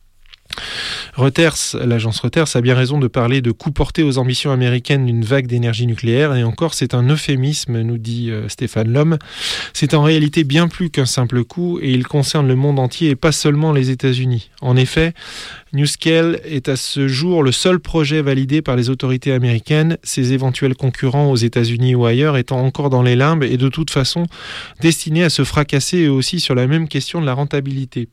L'agence Reuters a bien raison de parler de coup porté aux ambitions américaines d'une vague d'énergie nucléaire, et encore c'est un euphémisme, nous dit Stéphane Lhomme. C'est en réalité bien plus qu'un simple coup, et il concerne le monde entier et pas seulement les États-Unis. En effet, NuScale est à ce jour le seul projet validé par les autorités américaines, ses éventuels concurrents aux États-Unis ou ailleurs étant encore dans les limbes et de toute façon destinés à se fracasser eux aussi sur la même question de la rentabilité.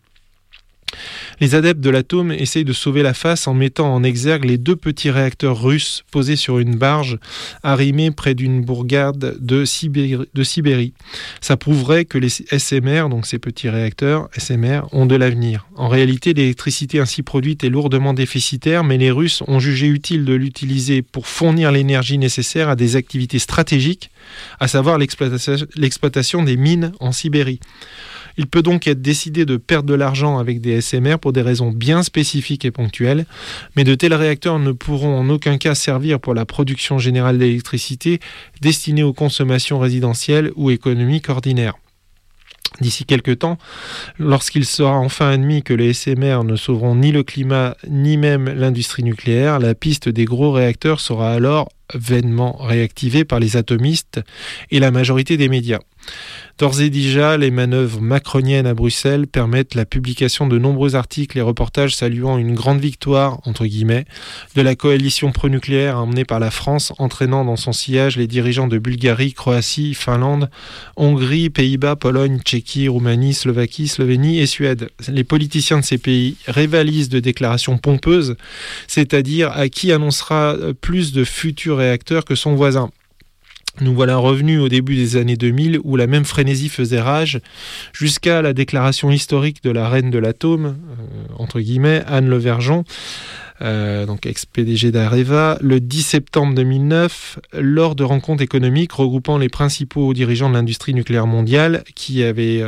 Les adeptes de l'atome essayent de sauver la face en mettant en exergue les 2 petits réacteurs russes posés sur une barge arrimée près d'une bourgade de Sibérie. Ça prouverait que les SMR, donc ces petits réacteurs SMR, ont de l'avenir. En réalité, l'électricité ainsi produite est lourdement déficitaire, mais les Russes ont jugé utile de l'utiliser pour fournir l'énergie nécessaire à des activités stratégiques, à savoir l'exploitation des mines en Sibérie. Il peut donc être décidé de perdre de l'argent avec des SMR pour des raisons bien spécifiques et ponctuelles, mais de tels réacteurs ne pourront en aucun cas servir pour la production générale d'électricité destinée aux consommations résidentielles ou économiques ordinaires. D'ici quelques temps, lorsqu'il sera enfin admis que les SMR ne sauveront ni le climat ni même l'industrie nucléaire, la piste des gros réacteurs sera alors vainement réactivée par les atomistes et la majorité des médias. D'ores et déjà, les manœuvres macroniennes à Bruxelles permettent la publication de nombreux articles et reportages saluant une grande victoire, entre guillemets, de la coalition pro-nucléaire emmenée par la France, entraînant dans son sillage les dirigeants de Bulgarie, Croatie, Finlande, Hongrie, Pays-Bas, Pologne, Tchéquie, Roumanie, Slovaquie, Slovénie et Suède. Les politiciens de ces pays rivalisent de déclarations pompeuses, c'est-à-dire à qui annoncera plus de futurs réacteurs que son voisin. Nous voilà revenus au début des années 2000 où la même frénésie faisait rage, jusqu'à la déclaration historique de la reine de l'atome, entre guillemets, Anne Levergeon, donc ex-PDG d'Areva, le 10 septembre 2009, lors de rencontres économiques regroupant les principaux dirigeants de l'industrie nucléaire mondiale qui avaient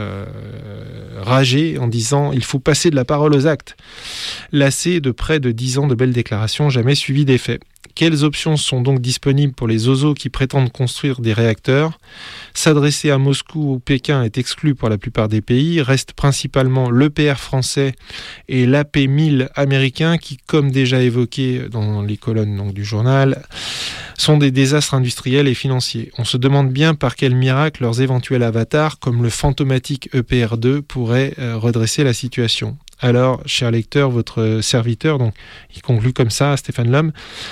ragé en disant « il faut passer de la parole aux actes », lassés de près de 10 ans de belles déclarations jamais suivies d'effets. Quelles options sont donc disponibles pour les ozos qui prétendent construire des réacteurs ? S'adresser à Moscou ou Pékin est exclu pour la plupart des pays. Reste principalement l'EPR français et l'AP1000 américain qui, comme déjà évoqué dans les colonnes donc, du journal, sont des désastres industriels et financiers. On se demande bien par quel miracle leurs éventuels avatars, comme le fantomatique EPR2, pourraient redresser la situation. Alors, cher lecteur, votre serviteur, donc, il conclut comme ça, Stéphane Lhomme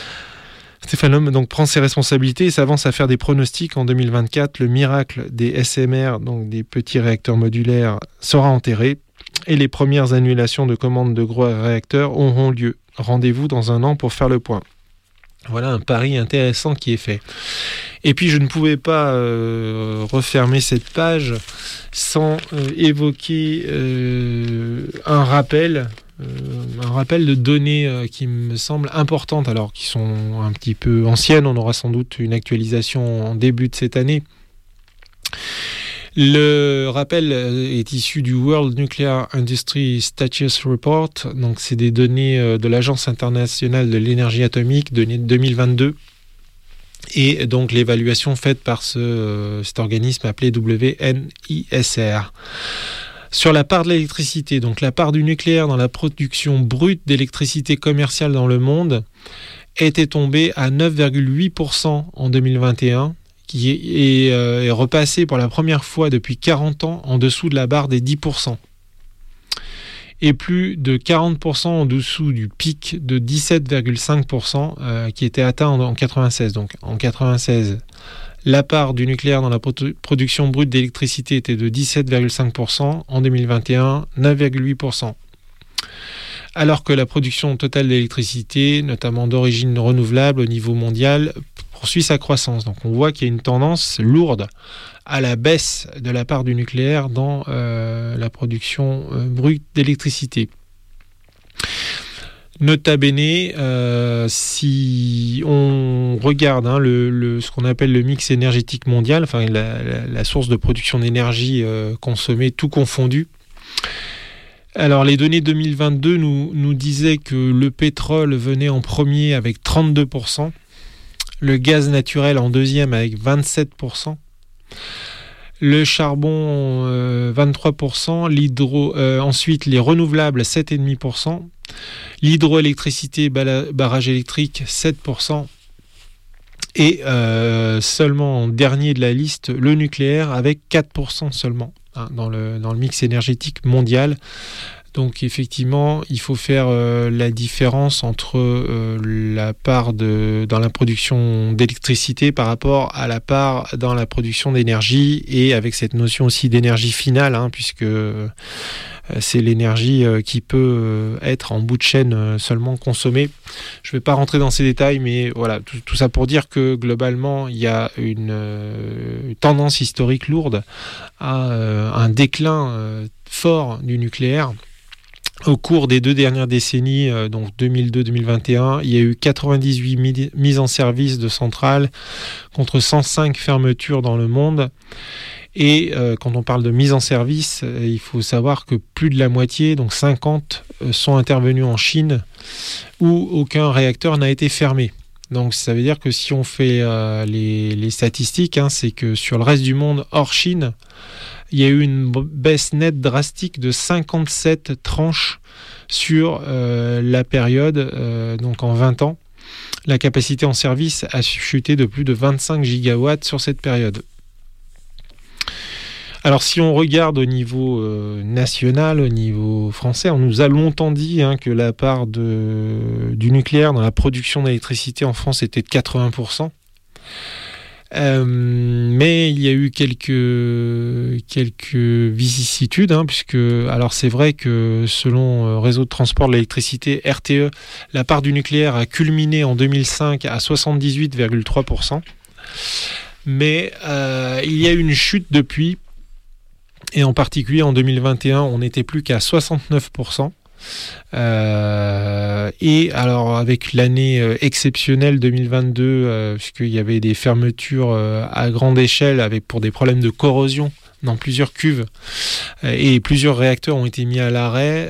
donc, prend ses responsabilités et s'avance à faire des pronostics. En 2024, le miracle des SMR, donc des petits réacteurs modulaires, sera enterré et les premières annulations de commandes de gros réacteurs auront lieu. Rendez-vous dans un an pour faire le point. Voilà un pari intéressant qui est fait. Et puis je ne pouvais pas refermer cette page sans évoquer un rappel un rappel de données qui me semblent importantes, alors qui sont un petit peu anciennes. On aura sans doute une actualisation en début de cette année. Le rappel est issu du World Nuclear Industry Status Report. Donc, c'est des données de l'Agence internationale de l'énergie atomique, données de 2022. Et donc, l'évaluation faite par cet organisme appelé WNISR. Sur la part de l'électricité, donc la part du nucléaire dans la production brute d'électricité commerciale dans le monde était tombée à 9,8% en 2021, qui est repassée pour la première fois depuis 40 ans en dessous de la barre des 10%. Et plus de 40% en dessous du pic de 17,5% qui était atteint en 1996. Donc en 1996, la part du nucléaire dans la production brute d'électricité était de 17,5%. En 2021, 9,8%. Alors que la production totale d'électricité, notamment d'origine renouvelable au niveau mondial, poursuit sa croissance. Donc on voit qu'il y a une tendance lourde à la baisse de la part du nucléaire dans la production brute d'électricité. Nota bene, si on regarde ce qu'on appelle le mix énergétique mondial, enfin la source de production d'énergie consommée, tout confondu. Alors les données 2022 nous disaient que le pétrole venait en premier avec 32%, le gaz naturel en deuxième avec 27%, le charbon 23%, ensuite les renouvelables 7,5%, l'hydroélectricité, barrage électrique 7%, et seulement en dernier de la liste, le nucléaire avec 4% seulement dans le mix énergétique mondial. Donc effectivement, il faut faire la différence entre la part dans la production d'électricité par rapport à la part dans la production d'énergie, et avec cette notion aussi d'énergie finale, puisque c'est l'énergie qui peut être en bout de chaîne seulement consommée. Je ne vais pas rentrer dans ces détails, mais voilà, tout ça pour dire que globalement, il y a une tendance historique lourde à un déclin fort du nucléaire. Au cours des 2 dernières décennies, donc 2002-2021, il y a eu 98 mises en service de centrales contre 105 fermetures dans le monde. Et quand on parle de mise en service, il faut savoir que plus de la moitié, donc 50, sont intervenus en Chine, où aucun réacteur n'a été fermé. Donc ça veut dire que si on fait les statistiques, c'est que sur le reste du monde, hors Chine, il y a eu une baisse nette drastique de 57 tranches sur la période, donc en 20 ans. La capacité en service a chuté de plus de 25 gigawatts sur cette période. Alors si on regarde au niveau national, au niveau français, on nous a longtemps dit que la part du nucléaire dans la production d'électricité en France était de 80%. Mais il y a eu quelques vicissitudes, puisque alors c'est vrai que selon Réseau de transport de l'électricité RTE, la part du nucléaire a culminé en 2005 à 78,3%, mais il y a eu une chute depuis, et en particulier en 2021, on n'était plus qu'à 69%. Et alors avec l'année exceptionnelle 2022, puisqu'il y avait des fermetures à grande échelle pour des problèmes de corrosion dans plusieurs cuves, et plusieurs réacteurs ont été mis à l'arrêt,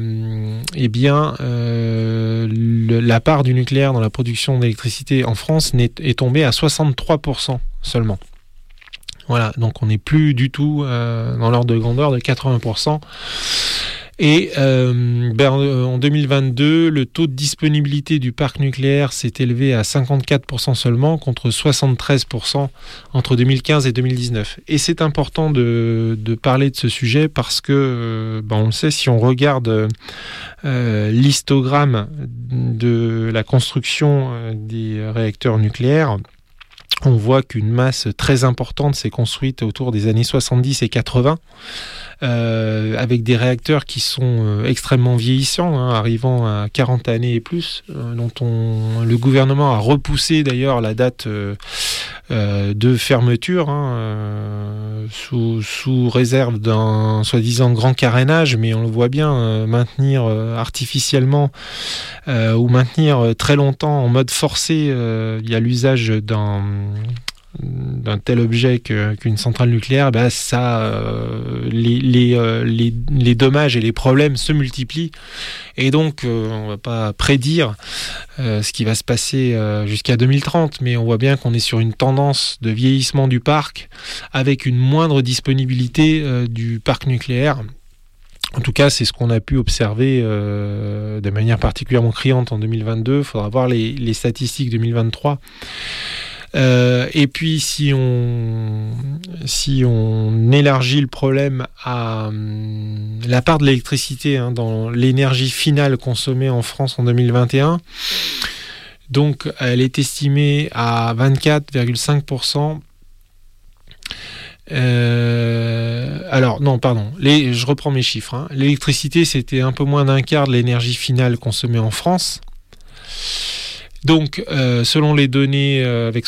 la part du nucléaire dans la production d'électricité en France est tombée à 63% seulement. Voilà, donc on n'est plus du tout dans l'ordre de grandeur de 80%. Et en 2022, le taux de disponibilité du parc nucléaire s'est élevé à 54% seulement, contre 73% entre 2015 et 2019. Et c'est important de parler de ce sujet parce que, on le sait, si on regarde l'histogramme de la construction des réacteurs nucléaires, on voit qu'une masse très importante s'est construite autour des années 70 et 80, avec des réacteurs qui sont extrêmement vieillissants, arrivant à 40 années et plus, dont le gouvernement a repoussé d'ailleurs la date de fermeture sous réserve d'un soi-disant grand carénage, mais on le voit bien, maintenir artificiellement ou maintenir très longtemps en mode forcé, il y a l'usage d'un tel objet qu'une centrale nucléaire, les dommages et les problèmes se multiplient. Et donc, on ne va pas prédire ce qui va se passer jusqu'à 2030, mais on voit bien qu'on est sur une tendance de vieillissement du parc avec une moindre disponibilité du parc nucléaire. En tout cas, c'est ce qu'on a pu observer de manière particulièrement criante en 2022. Il faudra voir les statistiques 2023. Et puis si on élargit le problème à la part de l'électricité dans l'énergie finale consommée en France en 2021, donc elle est estimée à 24,5%. Je reprends mes chiffres. L'électricité, c'était un peu moins d'un quart de l'énergie finale consommée en France. Donc, selon les données, avec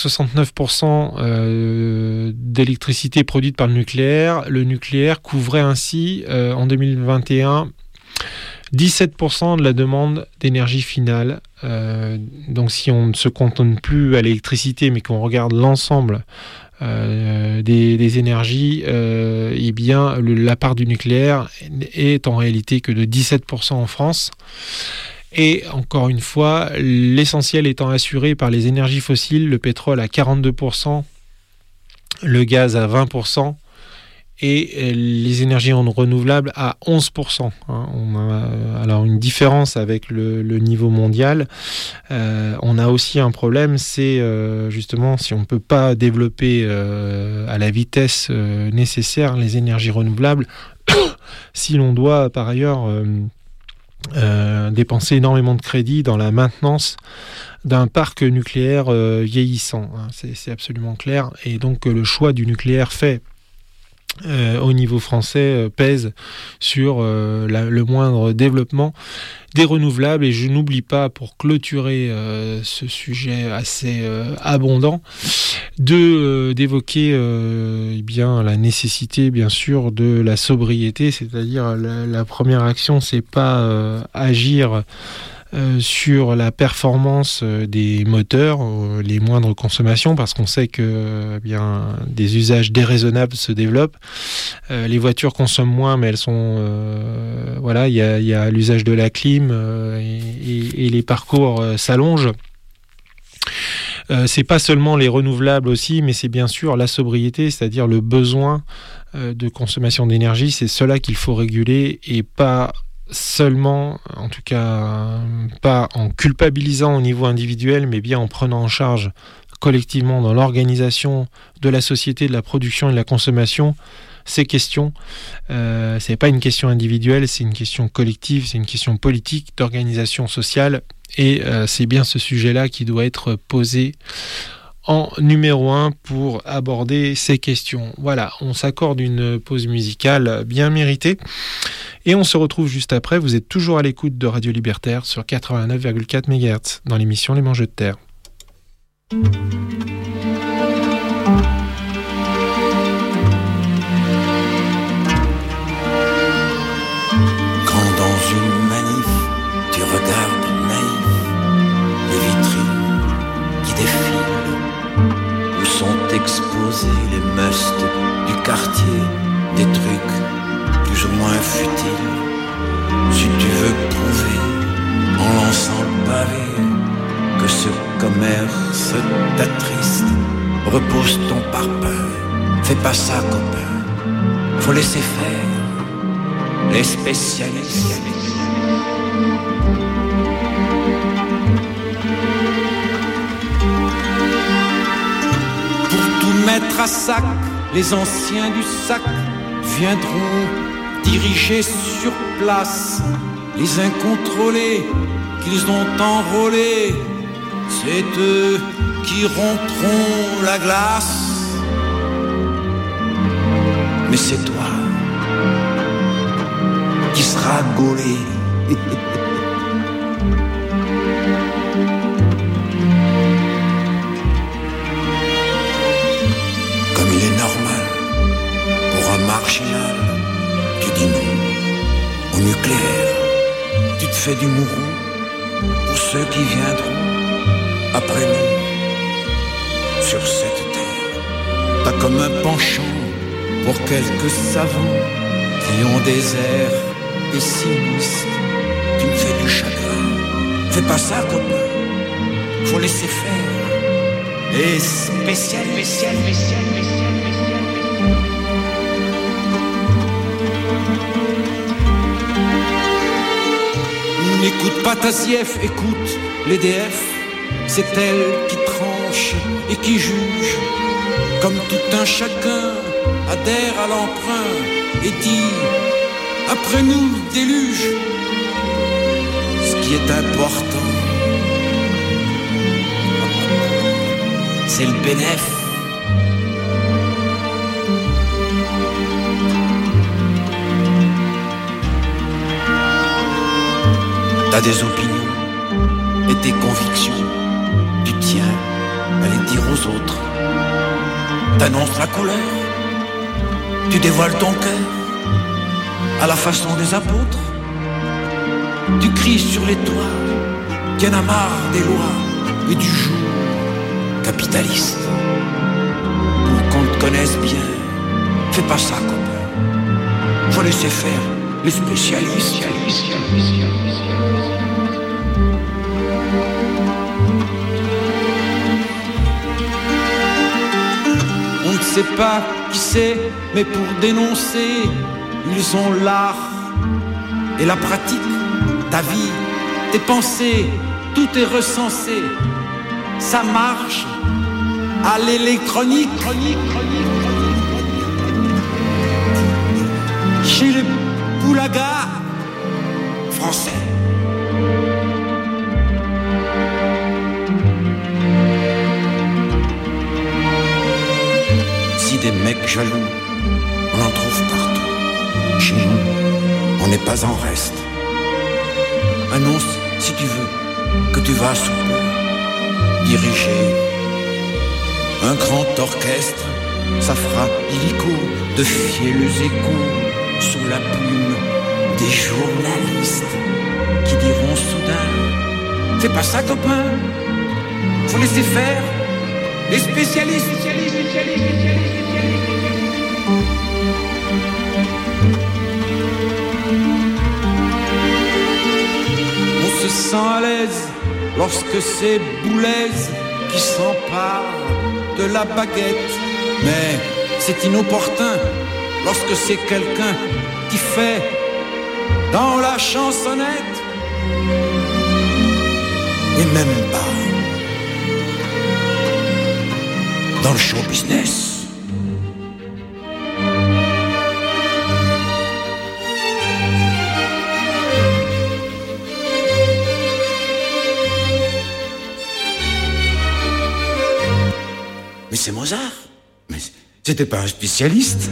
69% d'électricité produite par le nucléaire couvrait ainsi, en 2021, 17% de la demande d'énergie finale. Donc, si on ne se cantonne plus à l'électricité, mais qu'on regarde l'ensemble des énergies, la part du nucléaire est en réalité que de 17% en France. Et encore une fois, l'essentiel étant assuré par les énergies fossiles, le pétrole à 42%, le gaz à 20% et les énergies renouvelables à 11%. On a alors une différence avec le niveau mondial. On a aussi un problème, c'est justement si on ne peut pas développer à la vitesse nécessaire les énergies renouvelables, si l'on doit par ailleurs dépenser énormément de crédits dans la maintenance d'un parc nucléaire vieillissant. C'est absolument clair. Et donc le choix du nucléaire fait au niveau français pèse sur le moindre développement des renouvelables. Et je n'oublie pas, pour clôturer ce sujet assez abondant, d'évoquer la nécessité, bien sûr, de la sobriété. C'est-à-dire la première action, c'est pas agir sur la performance des moteurs, les moindres consommations, parce qu'on sait que des usages déraisonnables se développent. Les voitures consomment moins, mais elles sont il y a l'usage de la clim et les parcours s'allongent. C'est pas seulement les renouvelables aussi, mais c'est bien sûr la sobriété, c'est-à-dire le besoin de consommation d'énergie. C'est cela qu'il faut réguler et pas seulement, en tout cas pas en culpabilisant au niveau individuel, mais bien en prenant en charge collectivement dans l'organisation de la société, de la production et de la consommation ces questions. C'est pas une question individuelle, c'est une question collective, c'est une question politique, d'organisation sociale, et c'est bien ce sujet-là qui doit être posé en numéro 1 pour aborder ces questions. Voilà, on s'accorde une pause musicale bien méritée et on se retrouve juste après. Vous êtes toujours à l'écoute de Radio Libertaire sur 89,4 MHz dans l'émission Les Mangeux de Terre. Quand dans une manif, tu regardes naïf les vitrines qui défilent, où sont exposés les musts du quartier, des trucs plus ou moins futiles. Si tu veux prouver en lançant le pavé que ce commerce t'attriste, repose ton parpaing, fais pas ça copain, faut laisser faire les spécialistes. Pour tout mettre à sac, les anciens du sac viendront diriger sur place les incontrôlés qu'ils ont enrôlés. C'est eux qui rompront la glace. Mais c'est toi qui seras gaulé. Comme il est normal marginal. Tu dis non au nucléaire. Tu te fais du mourou pour ceux qui viendront après nous sur cette terre. T'as comme un penchant pour quelques savants qui ont des airs pessimistes. Tu me fais du chagrin. Fais pas ça, copain. Faut laisser faire. Et spécial. N'écoute pas Tassieff, écoute l'EDF. C'est elle qui tranche et qui juge. Comme tout un chacun adhère à l'emprunt et dit après nous le déluge. Ce qui est important, c'est le bénéfice. T'as des opinions et des convictions. Tu tiens à les dire aux autres. T'annonces la couleur. Tu dévoiles ton cœur à la façon des apôtres. Tu cries sur les toits qu'il y en a marre des lois et du joug capitaliste. Pour qu'on te connaisse bien, fais pas ça, copain. Faut laisser faire les spécialistes. On ne sait pas qui c'est, mais pour dénoncer, ils ont l'art et la pratique. Ta vie, tes pensées, tout est recensé. Ça marche à l'électronique. Chez les boulagas français. Si des mecs jaloux, on en trouve partout. Chez nous, on n'est pas en reste. Annonce, si tu veux, que tu vas sous peu diriger un grand orchestre. Ça fera illico de fielleux échos sous la plume des journalistes qui diront soudain fais pas ça, copain, faut laisser faire les spécialistes. On se sent à l'aise lorsque c'est Boulez qui s'empare de la baguette. Mais c'est inopportun lorsque c'est quelqu'un qui fait dans la chansonnette. Et même pas dans le show business. Mais c'est Mozart. Mais c'était pas un spécialiste.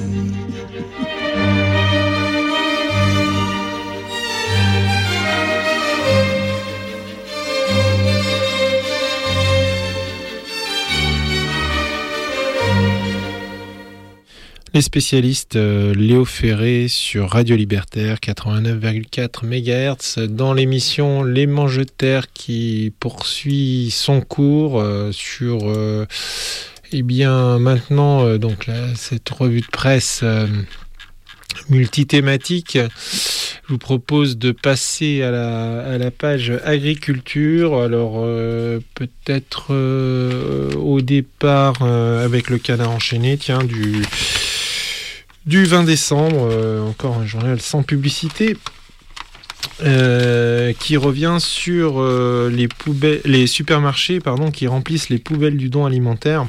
Les spécialistes, Léo Ferré sur Radio Libertaire 89,4 MHz dans l'émission Les Mangetaires qui poursuit son cours sur eh bien maintenant donc là, cette revue de presse multithématique. Je vous propose de passer à la page agriculture. Alors peut-être au départ avec le canard enchaîné, tiens, du 20 décembre, encore un journal sans publicité, qui revient sur les supermarchés qui remplissent les poubelles du don alimentaire.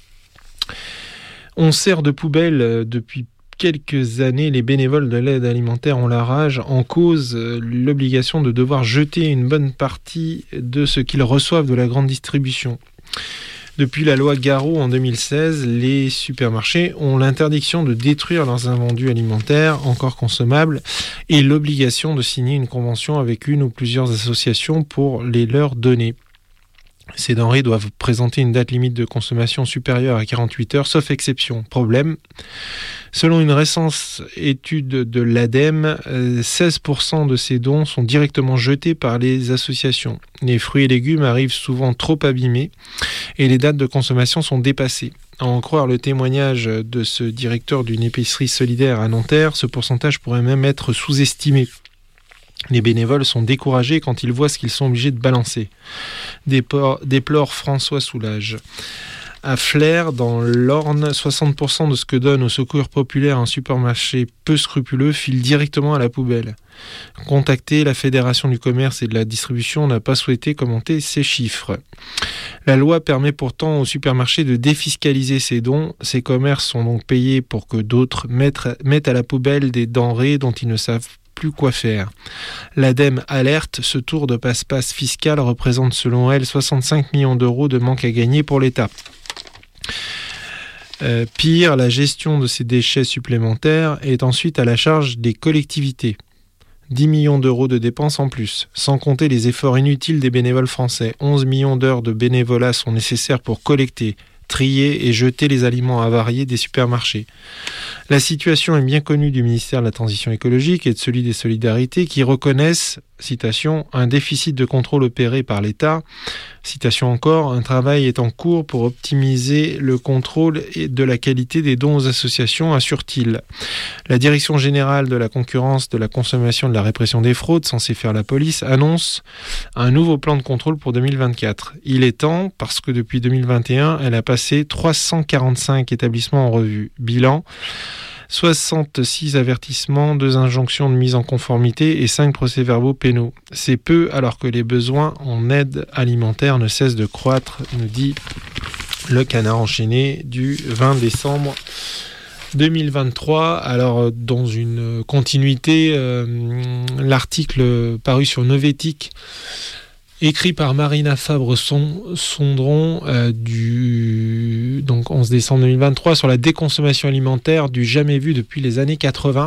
On sert de poubelle depuis quelques années. Les bénévoles de l'aide alimentaire ont la rage. En cause, l'obligation de devoir jeter une bonne partie de ce qu'ils reçoivent de la grande distribution. Depuis la loi Garot en 2016, les supermarchés ont l'interdiction de détruire leurs invendus alimentaires encore consommables et l'obligation de signer une convention avec une ou plusieurs associations pour les leur donner. Ces denrées doivent présenter une date limite de consommation supérieure à 48 heures, sauf exception. Problème, Selon une récente étude de l'ADEME, 16% de ces dons sont directement jetés par les associations. Les fruits et légumes arrivent souvent trop abîmés et les dates de consommation sont dépassées. À en croire le témoignage de ce directeur d'une épicerie solidaire à Nanterre, ce pourcentage pourrait même être sous-estimé. Les bénévoles sont découragés quand ils voient ce qu'ils sont obligés de balancer. Déplore François Soulage. À Flers, dans l'Orne, 60% de ce que donne au Secours populaire un supermarché peu scrupuleux file directement à la poubelle. Contacté, la Fédération du commerce et de la distribution n'a pas souhaité commenter ces chiffres. La loi permet pourtant aux supermarchés de défiscaliser ces dons. Ces commerces sont donc payés pour que d'autres mettent à la poubelle des denrées dont ils ne savent plus quoi faire. L'ADEME alerte, ce tour de passe-passe fiscal représente selon elle 65 millions d'euros de manque à gagner pour l'État. Pire, la gestion de ces déchets supplémentaires est ensuite à la charge des collectivités. 10 millions d'euros de dépenses en plus, sans compter les efforts inutiles des bénévoles français. 11 millions d'heures de bénévolat sont nécessaires pour collecter, trier et jeter les aliments avariés des supermarchés. La situation est bien connue du ministère de la Transition écologique et de celui des Solidarités qui reconnaissent, citation, un déficit de contrôle opéré par l'État. Citation encore, un travail est en cours pour optimiser le contrôle de la qualité des dons aux associations, assure-t-il. La Direction générale de la concurrence, de la consommation et de la répression des fraudes, censée faire la police, annonce un nouveau plan de contrôle pour 2024. Il est temps parce que depuis 2021, elle a passé 345 établissements en revue. Bilan, 66 avertissements, 2 injonctions de mise en conformité et 5 procès-verbaux pénaux. C'est peu alors que les besoins en aide alimentaire ne cessent de croître, nous dit le Canard enchaîné du 20 décembre 2023. Alors, dans une continuité, l'article paru sur Novétique, écrit par Marina Fabre-Sondron donc 11 décembre 2023 sur la déconsommation alimentaire du jamais vu depuis les années 80.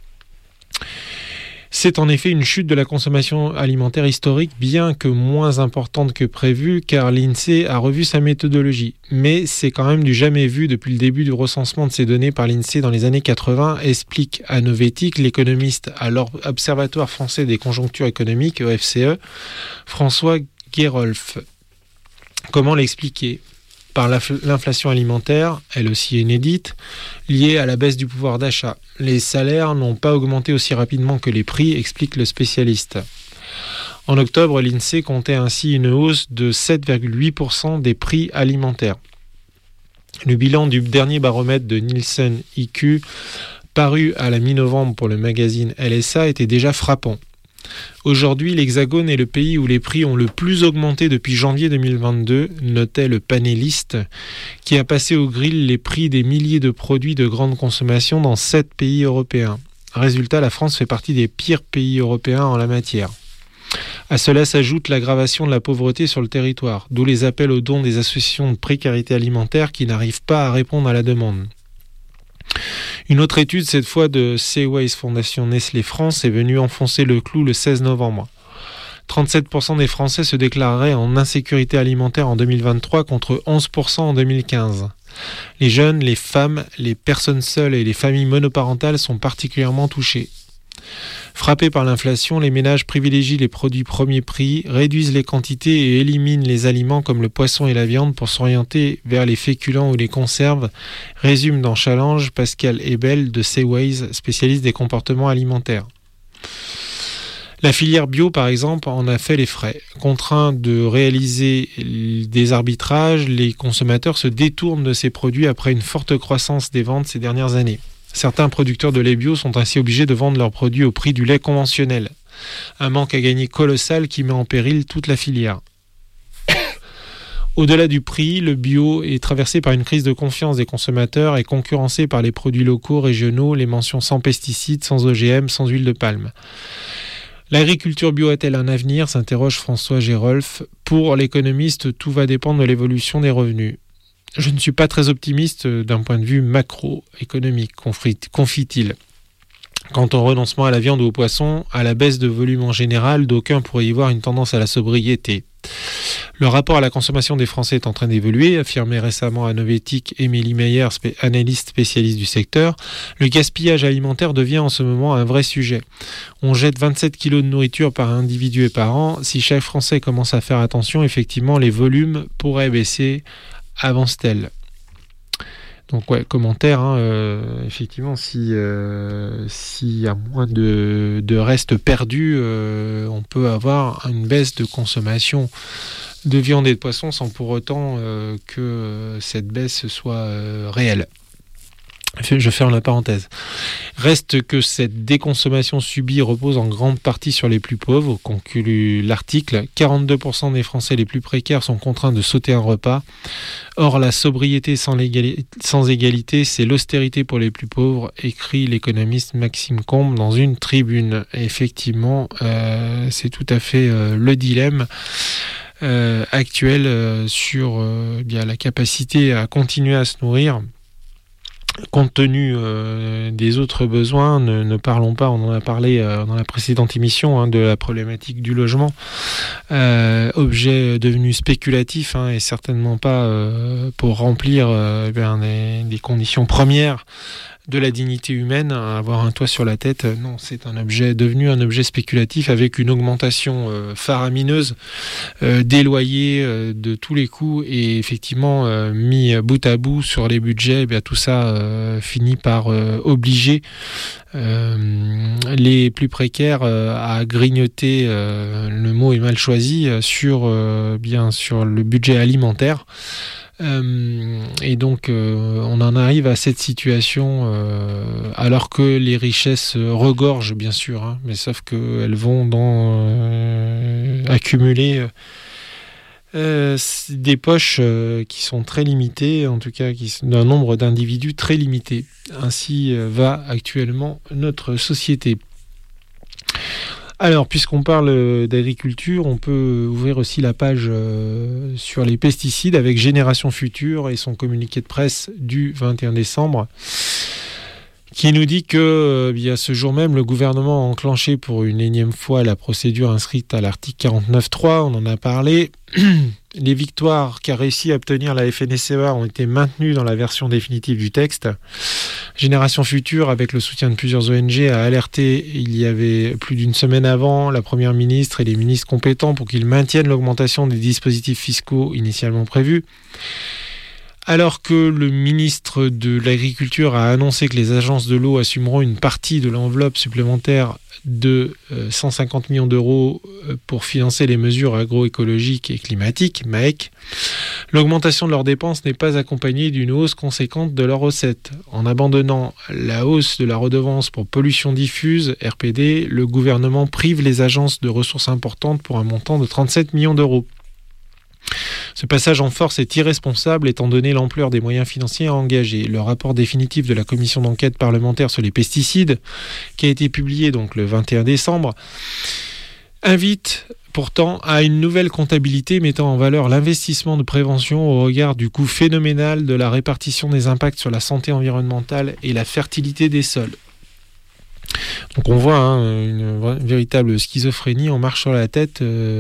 C'est en effet une chute de la consommation alimentaire historique, bien que moins importante que prévu, car l'INSEE a revu sa méthodologie. Mais c'est quand même du jamais vu depuis le début du recensement de ces données par l'INSEE dans les années 80, explique à Novétique l'économiste à l'Observatoire français des conjonctures économiques, OFCE, François Guérolf. Comment l'expliquer ? Par l'inflation alimentaire, elle aussi inédite, liée à la baisse du pouvoir d'achat. Les salaires n'ont pas augmenté aussi rapidement que les prix, explique le spécialiste. En octobre, l'INSEE comptait ainsi une hausse de 7,8% des prix alimentaires. Le bilan du dernier baromètre de Nielsen IQ, paru à la mi-novembre pour le magazine LSA, était déjà frappant. Aujourd'hui, l'Hexagone est le pays où les prix ont le plus augmenté depuis janvier 2022, notait le panéliste, qui a passé au grill les prix des milliers de produits de grande consommation dans 7 pays européens. Résultat, la France fait partie des pires pays européens en la matière. À cela s'ajoute l'aggravation de la pauvreté sur le territoire, d'où les appels aux dons des associations de précarité alimentaire qui n'arrivent pas à répondre à la demande. Une autre étude, cette fois de Seaways Fondation Nestlé France, est venue enfoncer le clou le 16 novembre. 37% des Français se déclareraient en insécurité alimentaire en 2023 contre 11% en 2015. Les jeunes, les femmes, les personnes seules et les familles monoparentales sont particulièrement touchés. Frappés par l'inflation, les ménages privilégient les produits premier prix, réduisent les quantités et éliminent les aliments comme le poisson et la viande pour s'orienter vers les féculents ou les conserves, résume dans Challenge Pascal Ebel de Seaways, spécialiste des comportements alimentaires. La filière bio, par exemple, en a fait les frais. Contraints de réaliser des arbitrages, les consommateurs se détournent de ces produits après une forte croissance des ventes ces dernières années. Certains producteurs de lait bio sont ainsi obligés de vendre leurs produits au prix du lait conventionnel. Un manque à gagner colossal qui met en péril toute la filière. Au-delà du prix, le bio est traversé par une crise de confiance des consommateurs et concurrencé par les produits locaux, régionaux, les mentions sans pesticides, sans OGM, sans huile de palme. L'agriculture bio a-t-elle un avenir ? S'interroge François Gérolf. Pour l'économiste, tout va dépendre de l'évolution des revenus. Je ne suis pas très optimiste d'un point de vue macroéconomique, confie-t-il. Quant au renoncement à la viande ou au poisson, à la baisse de volume en général, d'aucuns pourraient y voir une tendance à la sobriété. Le rapport à la consommation des Français est en train d'évoluer, affirmait récemment à Novétique Émilie Meyer, analyste spécialiste du secteur. Le gaspillage alimentaire devient en ce moment un vrai sujet. On jette 27 kilos de nourriture par individu et par an. Si chaque Français commence à faire attention, effectivement, les volumes pourraient baisser, avance-t-elle. Donc ouais, commentaire, effectivement, s'il y a moins de restes perdus, on peut avoir une baisse de consommation de viande et de poisson sans pour autant que cette baisse soit réelle. Je ferme la parenthèse. Reste que cette déconsommation subie repose en grande partie sur les plus pauvres, conclut l'article. 42% des Français les plus précaires sont contraints de sauter un repas. Or, la sobriété sans égalité, c'est l'austérité pour les plus pauvres, écrit l'économiste Maxime Combe dans une tribune. Et effectivement, c'est tout à fait le dilemme actuel sur la capacité à continuer à se nourrir. Compte tenu des autres besoins, ne parlons pas, on en a parlé dans la précédente émission, de la problématique du logement, objet devenu spéculatif et certainement pas pour remplir des conditions premières de la dignité humaine, avoir un toit sur la tête. Non, c'est devenu un objet spéculatif avec une augmentation faramineuse des loyers de tous les coûts et effectivement mis bout à bout sur les budgets, tout ça finit par obliger les plus précaires à grignoter, le mot est mal choisi, sur le budget alimentaire. Et donc on en arrive à cette situation alors que les richesses regorgent bien sûr, mais sauf qu'elles vont accumuler des poches qui sont très limitées, en tout cas d'un nombre d'individus très limité. Ainsi va actuellement notre société. Alors, puisqu'on parle d'agriculture, on peut ouvrir aussi la page sur les pesticides avec Génération Future et son communiqué de presse du 21 décembre qui nous dit que ce jour même, le gouvernement a enclenché pour une énième fois la procédure inscrite à l'article 49.3, on en a parlé. Les victoires qu'a réussi à obtenir la FNSEA ont été maintenues dans la version définitive du texte. Génération Future, avec le soutien de plusieurs ONG, a alerté il y avait plus d'une semaine avant la Première ministre et les ministres compétents pour qu'ils maintiennent l'augmentation des dispositifs fiscaux initialement prévus. Alors que le ministre de l'Agriculture a annoncé que les agences de l'eau assumeront une partie de l'enveloppe supplémentaire de 150 millions d'euros pour financer les mesures agroécologiques et climatiques, MAEC, l'augmentation de leurs dépenses n'est pas accompagnée d'une hausse conséquente de leurs recettes. En abandonnant la hausse de la redevance pour pollution diffuse, RPD, le gouvernement prive les agences de ressources importantes pour un montant de 37 millions d'euros. Ce passage en force est irresponsable étant donné l'ampleur des moyens financiers à engager. Le rapport définitif de la commission d'enquête parlementaire sur les pesticides, qui a été publié donc le 21 décembre, invite pourtant à une nouvelle comptabilité mettant en valeur l'investissement de prévention au regard du coût phénoménal de la répartition des impacts sur la santé environnementale et la fertilité des sols. Donc on voit une véritable schizophrénie, on marche sur la tête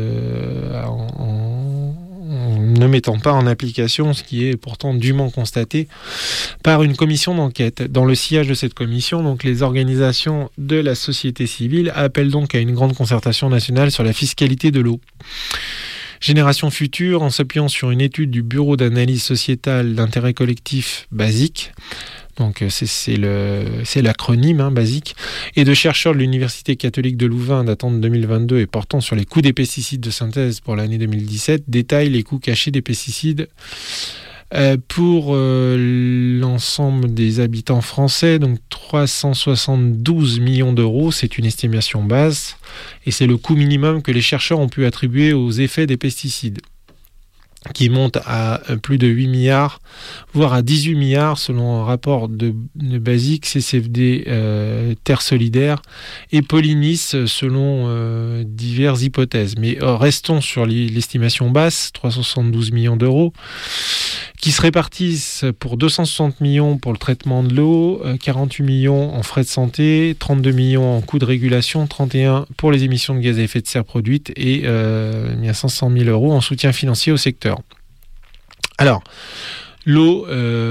en ne mettant pas en application ce qui est pourtant dûment constaté par une commission d'enquête. Dans le sillage de cette commission, donc, les organisations de la société civile appellent donc à une grande concertation nationale sur la fiscalité de l'eau. Génération Future, en s'appuyant sur une étude du Bureau d'analyse sociétale d'intérêt collectif BASIC, donc c'est l'acronyme BASIC, et de chercheurs de l'Université catholique de Louvain datant de 2022 et portant sur les coûts des pesticides de synthèse pour l'année 2017, détaillent les coûts cachés des pesticides pour l'ensemble des habitants français, donc 372 millions d'euros, c'est une estimation basse, et c'est le coût minimum que les chercheurs ont pu attribuer aux effets des pesticides. qui monte à plus de 8 milliards, voire à 18 milliards selon un rapport de Basic, CCFD, Terre Solidaire et Polynis selon diverses hypothèses. Mais restons sur l'estimation basse, 372 millions d'euros, qui se répartissent pour 260 millions pour le traitement de l'eau, 48 millions en frais de santé, 32 millions en coûts de régulation, 31 pour les émissions de gaz à effet de serre produites et 500 000 euros en soutien financier au secteur. Alors, l'eau,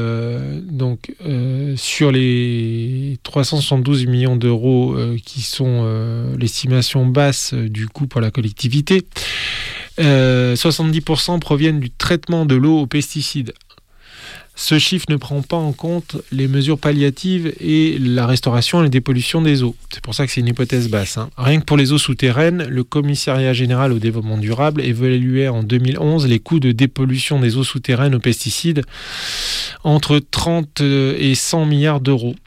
sur les 372 millions d'euros qui sont l'estimation basse du coût pour la collectivité, 70% proviennent du traitement de l'eau aux pesticides. Ce chiffre ne prend pas en compte les mesures palliatives et la restauration et la dépollution des eaux. C'est pour ça que c'est une hypothèse basse. Rien que pour les eaux souterraines, le Commissariat général au développement durable évaluait en 2011 les coûts de dépollution des eaux souterraines aux pesticides entre 30 et 100 milliards d'euros.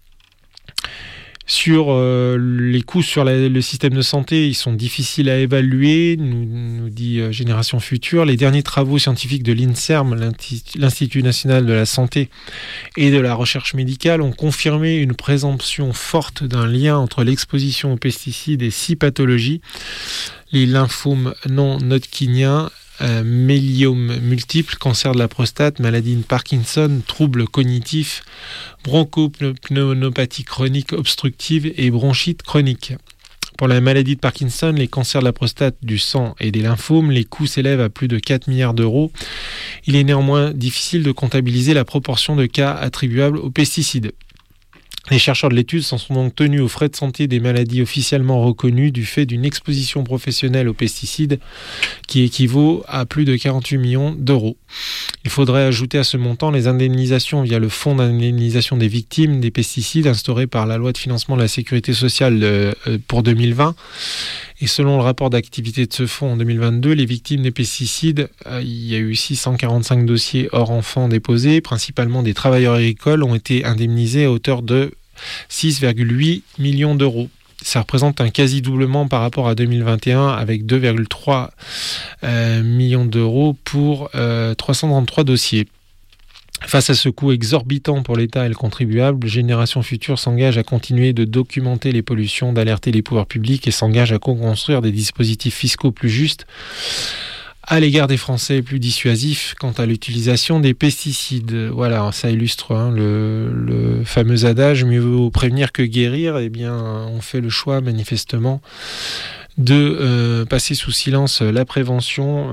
Sur les coûts sur le système de santé, ils sont difficiles à évaluer, nous dit Génération Future. Les derniers travaux scientifiques de l'INSERM, l'Institut national de la santé et de la recherche médicale, ont confirmé une présomption forte d'un lien entre l'exposition aux pesticides et 6 pathologies: les lymphomes non hodgkiniens, myélome multiple, cancer de la prostate, maladie de Parkinson, troubles cognitifs, bronchopneumopathie chronique obstructive et bronchite chronique. Pour la maladie de Parkinson, les cancers de la prostate, du sang et des lymphomes, les coûts s'élèvent à plus de 4 milliards d'euros. Il est néanmoins difficile de comptabiliser la proportion de cas attribuables aux pesticides. Les chercheurs de l'étude s'en sont donc tenus aux frais de santé des maladies officiellement reconnues du fait d'une exposition professionnelle aux pesticides qui équivaut à plus de 48 millions d'euros. Il faudrait ajouter à ce montant les indemnisations via le fonds d'indemnisation des victimes des pesticides instauré par la loi de financement de la sécurité sociale pour 2020. Et selon le rapport d'activité de ce fonds en 2022, les victimes des pesticides, il y a eu 645 dossiers hors enfants déposés, principalement des travailleurs agricoles, ont été indemnisés à hauteur de 6,8 millions d'euros. Ça représente un quasi-doublement par rapport à 2021 avec 2,3 millions d'euros pour 333 dossiers. Face à ce coût exorbitant pour l'État et le contribuable, Génération Future s'engage à continuer de documenter les pollutions, d'alerter les pouvoirs publics et s'engage à co-construire des dispositifs fiscaux plus justes à l'égard des Français, plus dissuasifs quant à l'utilisation des pesticides. Voilà, ça illustre le fameux adage « mieux vaut prévenir que guérir ». Eh bien, on fait le choix manifestement de passer sous silence la prévention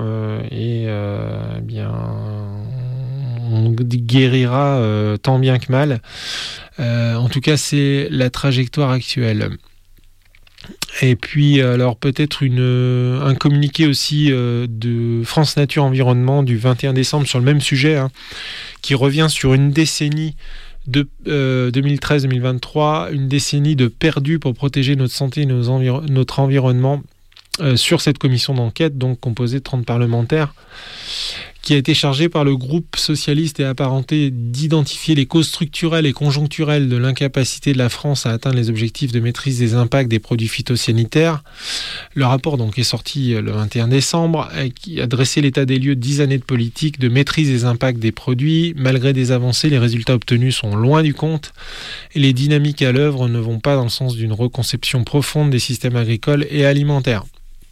on guérira tant bien que mal. En tout cas, c'est la trajectoire actuelle. Et puis, alors peut-être un communiqué aussi de France Nature Environnement du 21 décembre sur le même sujet, qui revient sur une décennie de 2013-2023, une décennie de perdu pour protéger notre santé et notre environnement, sur cette commission d'enquête, donc composée de 30 parlementaires, qui a été chargé par le groupe socialiste et apparenté d'identifier les causes structurelles et conjoncturelles de l'incapacité de la France à atteindre les objectifs de maîtrise des impacts des produits phytosanitaires. Le rapport donc est sorti le 21 décembre, qui a dressé l'état des lieux de 10 années de politique de maîtrise des impacts des produits. Malgré des avancées, les résultats obtenus sont loin du compte et les dynamiques à l'œuvre ne vont pas dans le sens d'une reconception profonde des systèmes agricoles et alimentaires.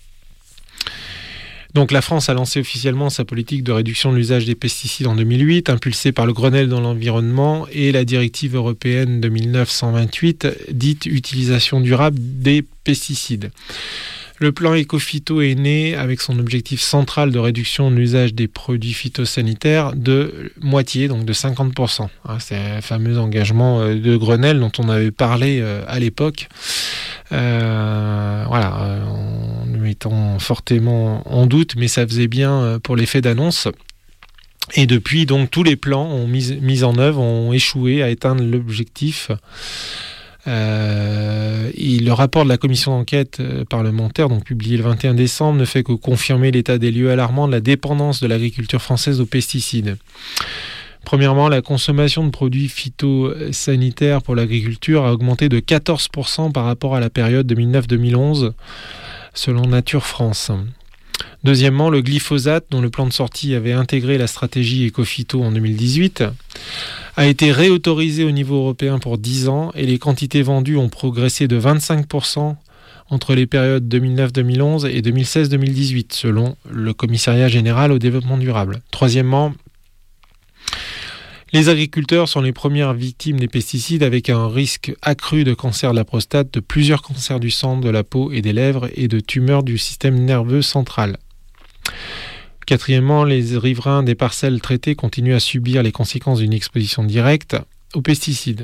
Donc la France a lancé officiellement sa politique de réduction de l'usage des pesticides en 2008, impulsée par le Grenelle dans l'environnement et la directive européenne 2009/128, dite utilisation durable des pesticides. Le plan Éco-Phyto est né avec son objectif central de réduction de l'usage des produits phytosanitaires de moitié, donc de 50%. C'est un fameux engagement de Grenelle dont on avait parlé à l'époque. En le mettant fortement en doute, mais ça faisait bien pour l'effet d'annonce. Et depuis, donc, tous les plans mis en œuvre ont échoué à atteindre l'objectif. Et le rapport de la commission d'enquête parlementaire, donc publié le 21 décembre, ne fait que confirmer l'état des lieux alarmant de la dépendance de l'agriculture française aux pesticides. Premièrement, la consommation de produits phytosanitaires pour l'agriculture a augmenté de 14% par rapport à la période 2009-2011, selon Nature France. Deuxièmement, le glyphosate, dont le plan de sortie avait intégré la stratégie Ecophyto en 2018, a été réautorisé au niveau européen pour 10 ans et les quantités vendues ont progressé de 25% entre les périodes 2009-2011 et 2016-2018, selon le Commissariat général au développement durable. Troisièmement, les agriculteurs sont les premières victimes des pesticides avec un risque accru de cancer de la prostate, de plusieurs cancers du sang, de la peau et des lèvres et de tumeurs du système nerveux central. Quatrièmement, les riverains des parcelles traitées continuent à subir les conséquences d'une exposition directe aux pesticides.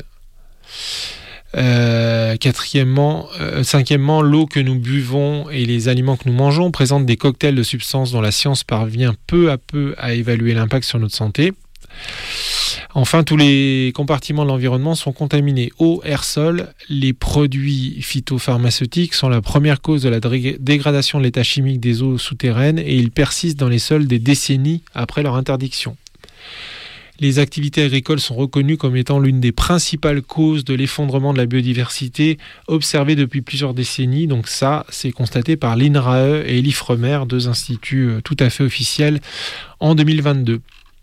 Cinquièmement, l'eau que nous buvons et les aliments que nous mangeons présentent des cocktails de substances dont la science parvient peu à peu à évaluer l'impact sur notre santé. Enfin, tous les compartiments de l'environnement sont contaminés. Eau, air, sol, les produits phytopharmaceutiques sont la première cause de la dégradation de l'état chimique des eaux souterraines et ils persistent dans les sols des décennies après leur interdiction. Les activités agricoles sont reconnues comme étant l'une des principales causes de l'effondrement de la biodiversité observée depuis plusieurs décennies. Donc ça, c'est constaté par l'INRAE et l'IFREMER, deux instituts tout à fait officiels, en 2022.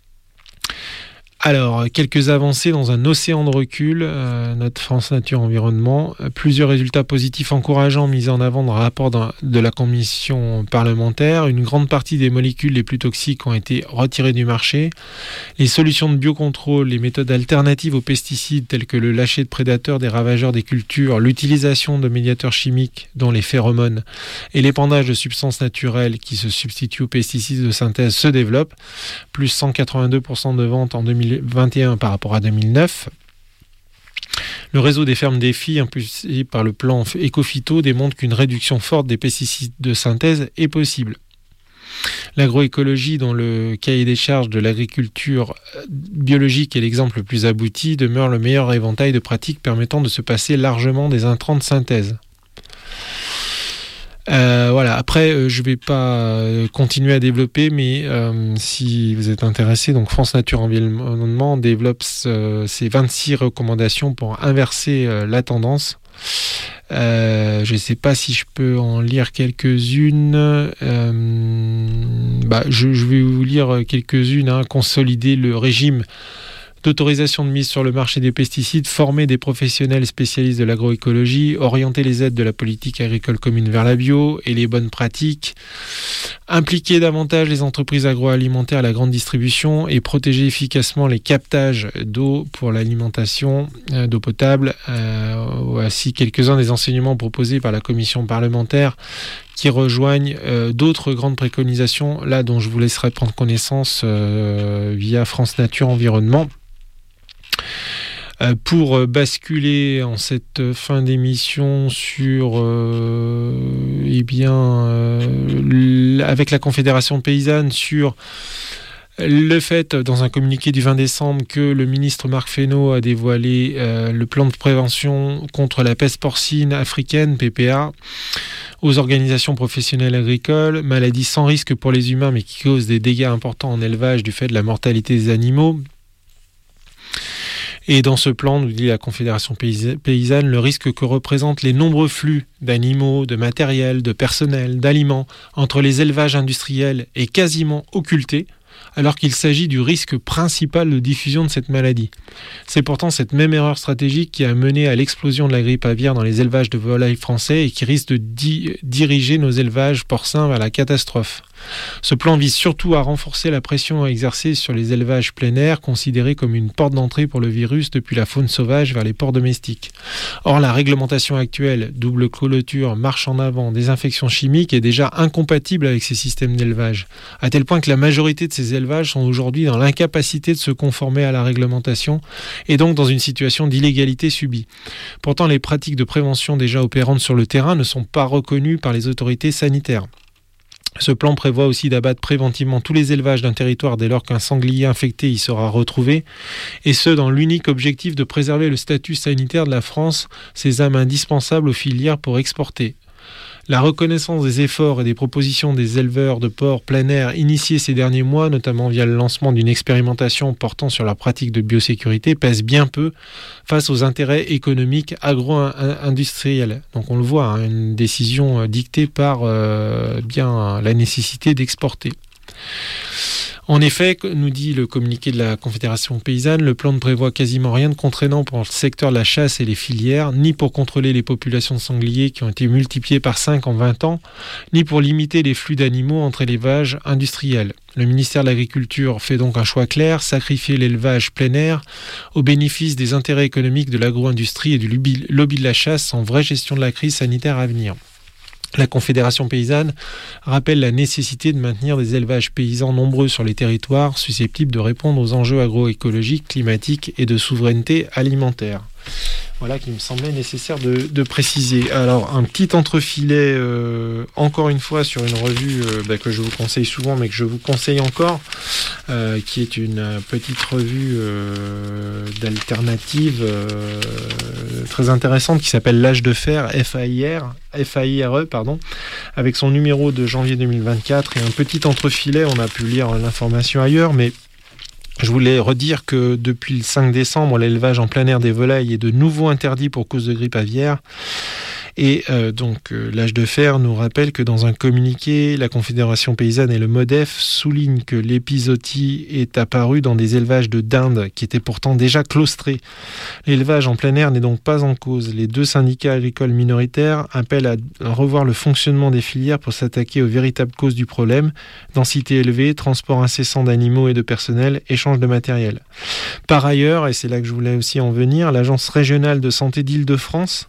Alors, quelques avancées dans un océan de recul, notre France Nature Environnement. Plusieurs résultats positifs encourageants mis en avant dans le rapport de la commission parlementaire. Une grande partie des molécules les plus toxiques ont été retirées du marché. Les solutions de biocontrôle, les méthodes alternatives aux pesticides telles que le lâcher de prédateurs des ravageurs des cultures, l'utilisation de médiateurs chimiques dont les phéromones et l'épandage de substances naturelles qui se substituent aux pesticides de synthèse se développent. Plus 182% de ventes en 2021 par rapport à 2009. Le réseau des fermes défis impulsé par le plan Ecophyto démontre qu'une réduction forte des pesticides de synthèse est possible. L'agroécologie, dont le cahier des charges de l'agriculture biologique est l'exemple le plus abouti, demeure le meilleur éventail de pratiques permettant de se passer largement des intrants de synthèse. Voilà. Après, je ne vais pas continuer à développer, mais si vous êtes intéressé, donc France Nature Environnement développe ses 26 recommandations pour inverser la tendance. Je ne sais pas si je peux en lire quelques-unes. Je vais vous lire quelques-unes. Consolider le régime d'autorisation de mise sur le marché des pesticides, former des professionnels spécialistes de l'agroécologie, orienter les aides de la politique agricole commune vers la bio et les bonnes pratiques, impliquer davantage les entreprises agroalimentaires à la grande distribution et protéger efficacement les captages d'eau pour l'alimentation, d'eau potable. Voici quelques-uns des enseignements proposés par la commission parlementaire qui rejoignent d'autres grandes préconisations, là dont je vous laisserai prendre connaissance via France Nature Environnement. Pour basculer en cette fin d'émission sur avec la Confédération paysanne sur le fait, dans un communiqué du 20 décembre, que le ministre Marc Fesneau a dévoilé le plan de prévention contre la peste porcine africaine, PPA, aux organisations professionnelles agricoles, maladie sans risque pour les humains mais qui cause des dégâts importants en élevage du fait de la mortalité des animaux. Et dans ce plan, nous dit la Confédération paysanne, le risque que représentent les nombreux flux d'animaux, de matériel, de personnel, d'aliments entre les élevages industriels est quasiment occulté, alors qu'il s'agit du risque principal de diffusion de cette maladie. C'est pourtant cette même erreur stratégique qui a mené à l'explosion de la grippe aviaire dans les élevages de volailles français et qui risque de diriger nos élevages porcins vers la catastrophe. Ce plan vise surtout à renforcer la pression exercée sur les élevages plein air, considérés comme une porte d'entrée pour le virus depuis la faune sauvage vers les porcs domestiques. Or, la réglementation actuelle, double clôture, marche en avant, désinfection chimique, est déjà incompatible avec ces systèmes d'élevage, à tel point que la majorité de ces élevages sont aujourd'hui dans l'incapacité de se conformer à la réglementation et donc dans une situation d'illégalité subie. Pourtant, les pratiques de prévention déjà opérantes sur le terrain ne sont pas reconnues par les autorités sanitaires. Ce plan prévoit aussi d'abattre préventivement tous les élevages d'un territoire dès lors qu'un sanglier infecté y sera retrouvé, et ce dans l'unique objectif de préserver le statut sanitaire de la France, sésame indispensable aux filières pour exporter. La reconnaissance des efforts et des propositions des éleveurs de porcs plein air initiés ces derniers mois, notamment via le lancement d'une expérimentation portant sur la pratique de biosécurité, pèse bien peu face aux intérêts économiques agro-industriels. Donc on le voit, une décision dictée par bien la nécessité d'exporter. En effet, nous dit le communiqué de la Confédération paysanne, le plan ne prévoit quasiment rien de contraignant pour le secteur de la chasse et les filières, ni pour contrôler les populations de sangliers qui ont été multipliées par 5 en 20 ans, ni pour limiter les flux d'animaux entre élevages industriels. Le ministère de l'Agriculture fait donc un choix clair, sacrifier l'élevage plein air au bénéfice des intérêts économiques de l'agro-industrie et du lobby de la chasse sans vraie gestion de la crise sanitaire à venir. La Confédération paysanne rappelle la nécessité de maintenir des élevages paysans nombreux sur les territoires susceptibles de répondre aux enjeux agroécologiques, climatiques et de souveraineté alimentaire. Voilà qui me semblait nécessaire de préciser. Alors, un petit entrefilet, encore une fois, sur une revue que je vous conseille souvent, mais que je vous conseille encore, qui est une petite revue d'alternative très intéressante qui s'appelle L'Âge de Fer, FAIRE, avec son numéro de janvier 2024 et un petit entrefilet. On a pu lire l'information ailleurs, mais je voulais redire que depuis le 5 décembre, l'élevage en plein air des volailles est de nouveau interdit pour cause de grippe aviaire. Et l'Âge de Fer nous rappelle que dans un communiqué, la Confédération paysanne et le MODEF soulignent que l'épizootie est apparue dans des élevages de dindes qui étaient pourtant déjà claustrés. L'élevage en plein air n'est donc pas en cause. Les 2 syndicats agricoles minoritaires appellent à revoir le fonctionnement des filières pour s'attaquer aux véritables causes du problème: densité élevée, transport incessant d'animaux et de personnel, échange de matériel. Par ailleurs, et c'est là que je voulais aussi en venir, l'Agence régionale de santé d'Île-de-France,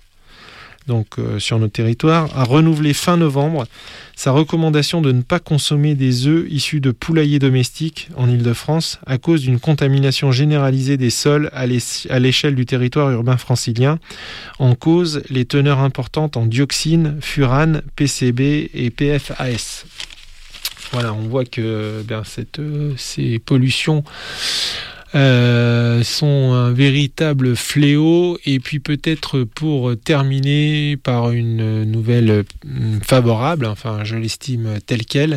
sur nos territoires, a renouvelé fin novembre sa recommandation de ne pas consommer des œufs issus de poulaillers domestiques en Île-de-France à cause d'une contamination généralisée des sols à l'échelle du territoire urbain francilien. En cause, les teneurs importantes en dioxine, furane, PCB et PFAS. Voilà, on voit que ces pollutions sont un véritable fléau. Et puis peut-être pour terminer par une nouvelle favorable, enfin je l'estime telle quelle,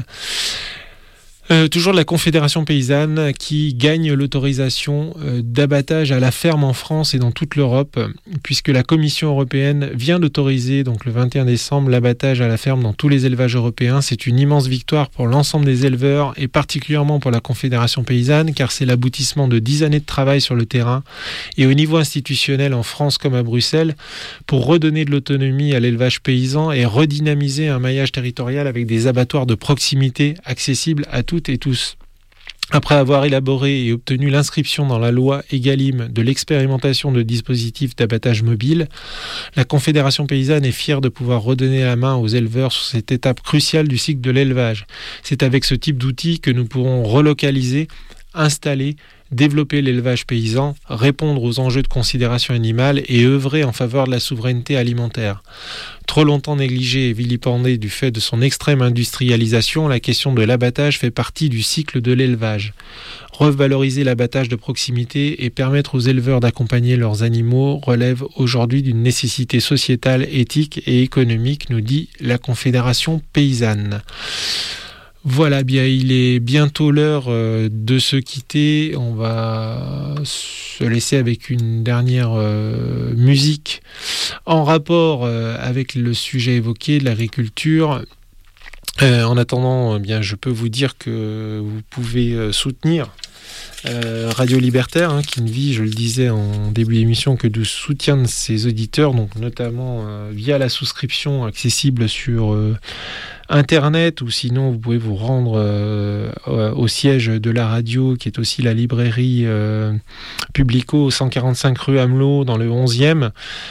toujours de la Confédération paysanne qui gagne l'autorisation d'abattage à la ferme en France et dans toute l'Europe, puisque la Commission européenne vient d'autoriser donc le 21 décembre l'abattage à la ferme dans tous les élevages européens. C'est une immense victoire pour l'ensemble des éleveurs et particulièrement pour la Confédération paysanne, car c'est l'aboutissement de 10 années de travail sur le terrain et au niveau institutionnel en France comme à Bruxelles pour redonner de l'autonomie à l'élevage paysan et redynamiser un maillage territorial avec des abattoirs de proximité accessibles à toutes et tous. Après avoir élaboré et obtenu l'inscription dans la loi Egalim de l'expérimentation de dispositifs d'abattage mobile, la Confédération paysanne est fière de pouvoir redonner la main aux éleveurs sur cette étape cruciale du cycle de l'élevage. C'est avec ce type d'outils que nous pourrons relocaliser, installer, développer l'élevage paysan, répondre aux enjeux de considération animale et œuvrer en faveur de la souveraineté alimentaire. Trop longtemps négligée et vilipendée du fait de son extrême industrialisation, la question de l'abattage fait partie du cycle de l'élevage. Revaloriser l'abattage de proximité et permettre aux éleveurs d'accompagner leurs animaux relève aujourd'hui d'une nécessité sociétale, éthique et économique, nous dit la Confédération paysanne. Voilà, bien, il est bientôt l'heure de se quitter. On va se laisser avec une dernière musique en rapport avec le sujet évoqué de l'agriculture. En attendant, bien, je peux vous dire que vous pouvez soutenir Radio Libertaire, qui ne vit, je le disais en début d'émission, que du soutien de ses auditeurs, donc notamment via la souscription accessible sur Internet, ou sinon vous pouvez vous rendre au siège de la radio, qui est aussi la librairie Publico, 145 rue Amelot, dans le 11e,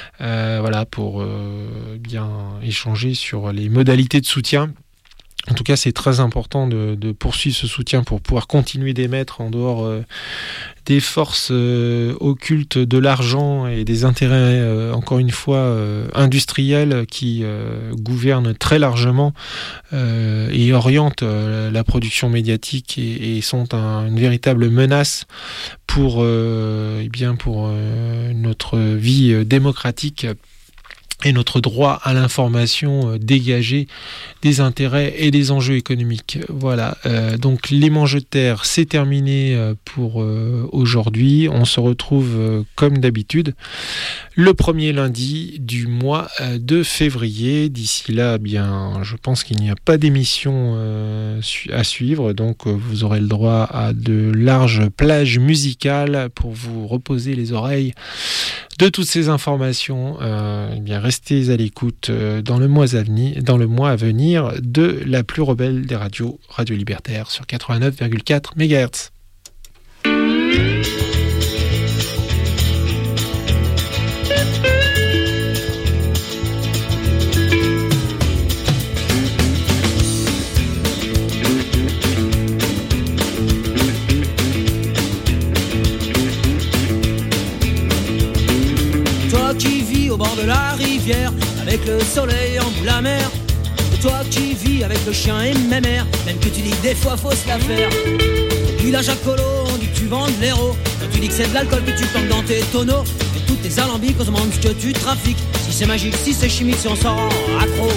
pour bien échanger sur les modalités de soutien. En tout cas, c'est très important de poursuivre ce soutien pour pouvoir continuer d'émettre en dehors des forces occultes de l'argent et des intérêts, encore une fois, industriels qui gouvernent très largement et orientent la production médiatique et sont une véritable menace pour notre vie démocratique et notre droit à l'information dégagé des intérêts et des enjeux économiques. Voilà, donc les Mangeterres, c'est terminé pour aujourd'hui. On se retrouve comme d'habitude le premier lundi du mois de février. D'ici là, bien, je pense qu'il n'y a pas d'émission à suivre, donc vous aurez le droit à de larges plages musicales pour vous reposer les oreilles de toutes ces informations. Eh bien, restez à l'écoute dans le mois à venir de la plus rebelle des radios, Radio Libertaire sur 89,4 MHz. Au bord de la rivière, avec le soleil en bout la mer. Et toi qui vis avec le chien et mes mères, même que tu dis que des fois faut se la faire. Village à Colo, on dit que tu vends de l'héros. Quand tu dis que c'est de l'alcool que tu plantes dans tes tonneaux. Et tous tes alambics, on se demande ce que tu trafiques. Si c'est magique, si c'est chimique, si on s'en rend accro.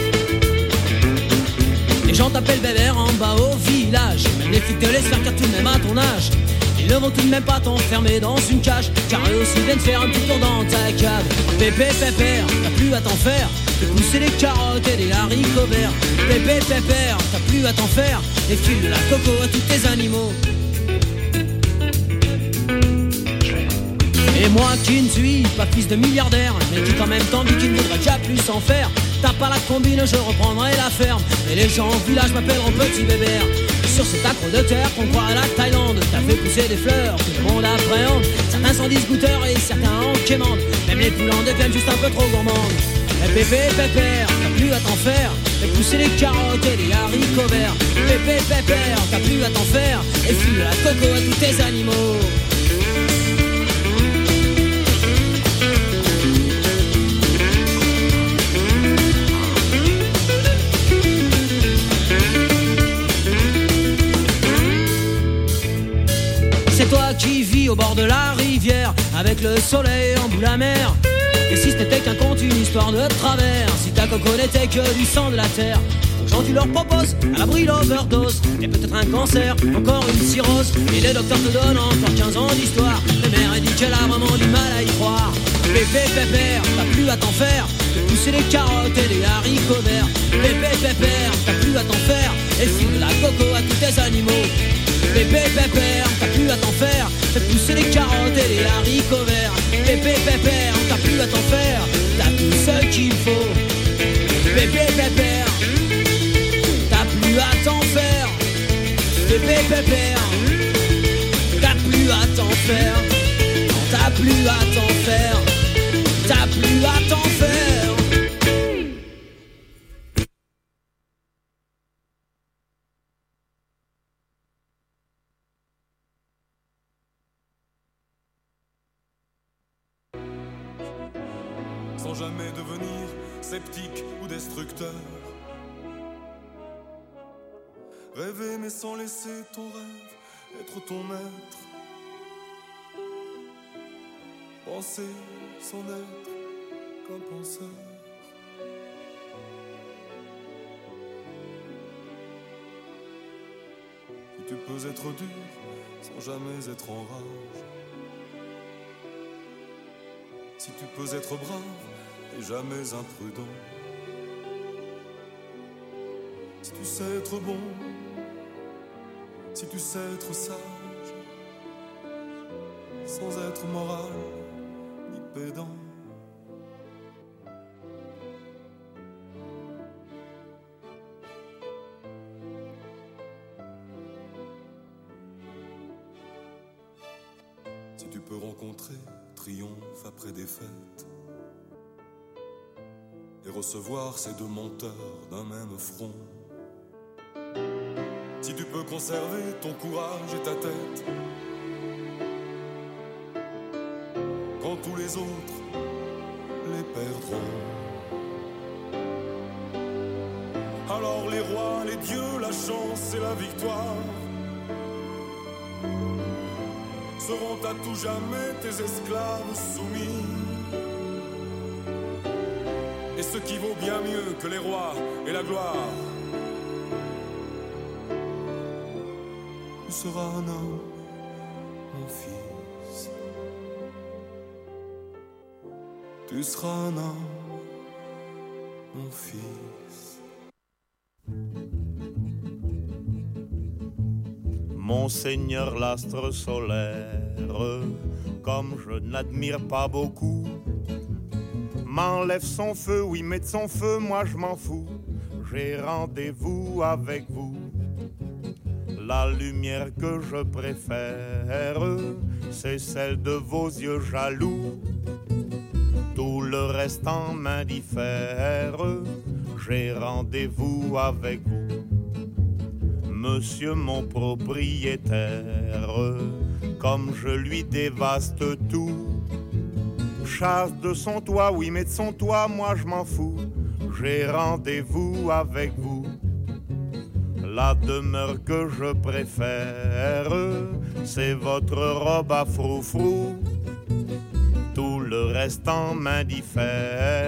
Les gens t'appellent bébert en bas au village. Même les flics te laissent faire car tout de même à ton âge. Ils ne vont tout de même pas t'enfermer dans une cage, car eux aussi viennent faire un petit tour dans ta cave. Pépé pépère, t'as plus à t'en faire de pousser des carottes et des haricots verts. Pépé pépère, t'as plus à t'en faire et file de la coco à tous tes animaux. Et moi qui ne suis pas fils de milliardaire, mais qui quand même t'envie, qui ne voudrait déjà plus en faire. T'as pas la combine, je reprendrai la ferme. Et les gens au village m'appelleront petit bébert. Sur cet accro de terre qu'on croit à la Thaïlande, t'as fait pousser des fleurs que le monde appréhende. Certains sont disgouteurs et certains en quémandent. Même les poulants deviennent juste un peu trop gourmandes. Et pépé pépère, t'as plus à t'en faire et pousser les carottes et les haricots verts. Pépé pépère, t'as plus à t'en faire et file de la coco à tous tes animaux. C'est toi qui vis au bord de la rivière, avec le soleil en bout la mer. Et si c'était qu'un conte, une histoire de travers, si ta coco n'était que du sang de la terre, aux gens tu leur proposes à l'abri l'overdose, et peut-être un cancer, encore une cirrhose. Et les docteurs te donnent encore 15 ans d'histoire. La mère a dit qu'elle a vraiment du mal à y croire. Pépé pépère, t'as plus à t'en faire de pousser les carottes et les haricots verts. Pépé pépère, t'as plus à t'en faire et file de la coco à tous tes animaux. Pépé pépère, t'as plus à t'en faire, fais pousser les carottes et les haricots verts. Pépé pépère, t'as plus à t'en faire, t'as tout ce qu'il faut. Pépé pépère, t'as plus à t'en faire. Pépé pépère, t'as plus à t'en faire. T'as plus à t'en faire, t'as plus à t'en faire. Sans jamais devenir sceptique ou destructeur. Rêver mais sans laisser ton rêve être ton maître. Penser sans être qu'un penseur. Si tu peux être dur sans jamais être en rage. Si tu peux être brave et jamais imprudent. Si tu sais être bon, si tu sais être sage, sans être moral ni pédant. Si tu peux rencontrer triomphe après défaite et recevoir ces deux menteurs d'un même front. Si tu peux conserver ton courage et ta tête quand tous les autres les perdront. Alors les rois, les dieux, la chance et la victoire seront à tout jamais tes esclaves soumis. ce qui vaut bien mieux que les rois et la gloire. Tu seras un homme, mon fils. Tu seras un homme, mon fils. Monseigneur l'astre solaire, comme je n'admire pas beaucoup, m'enlève son feu, oui, met de son feu, moi je m'en fous. J'ai rendez-vous avec vous. La lumière que je préfère, c'est celle de vos yeux jaloux. Tout le reste en m'indiffère, j'ai rendez-vous avec vous. Monsieur mon propriétaire, comme je lui dévaste tout, chasse de son toit, oui, mais de son toit, moi je m'en fous. J'ai rendez-vous avec vous. La demeure que je préfère, c'est votre robe à froufrou. Tout le reste en m'indiffère.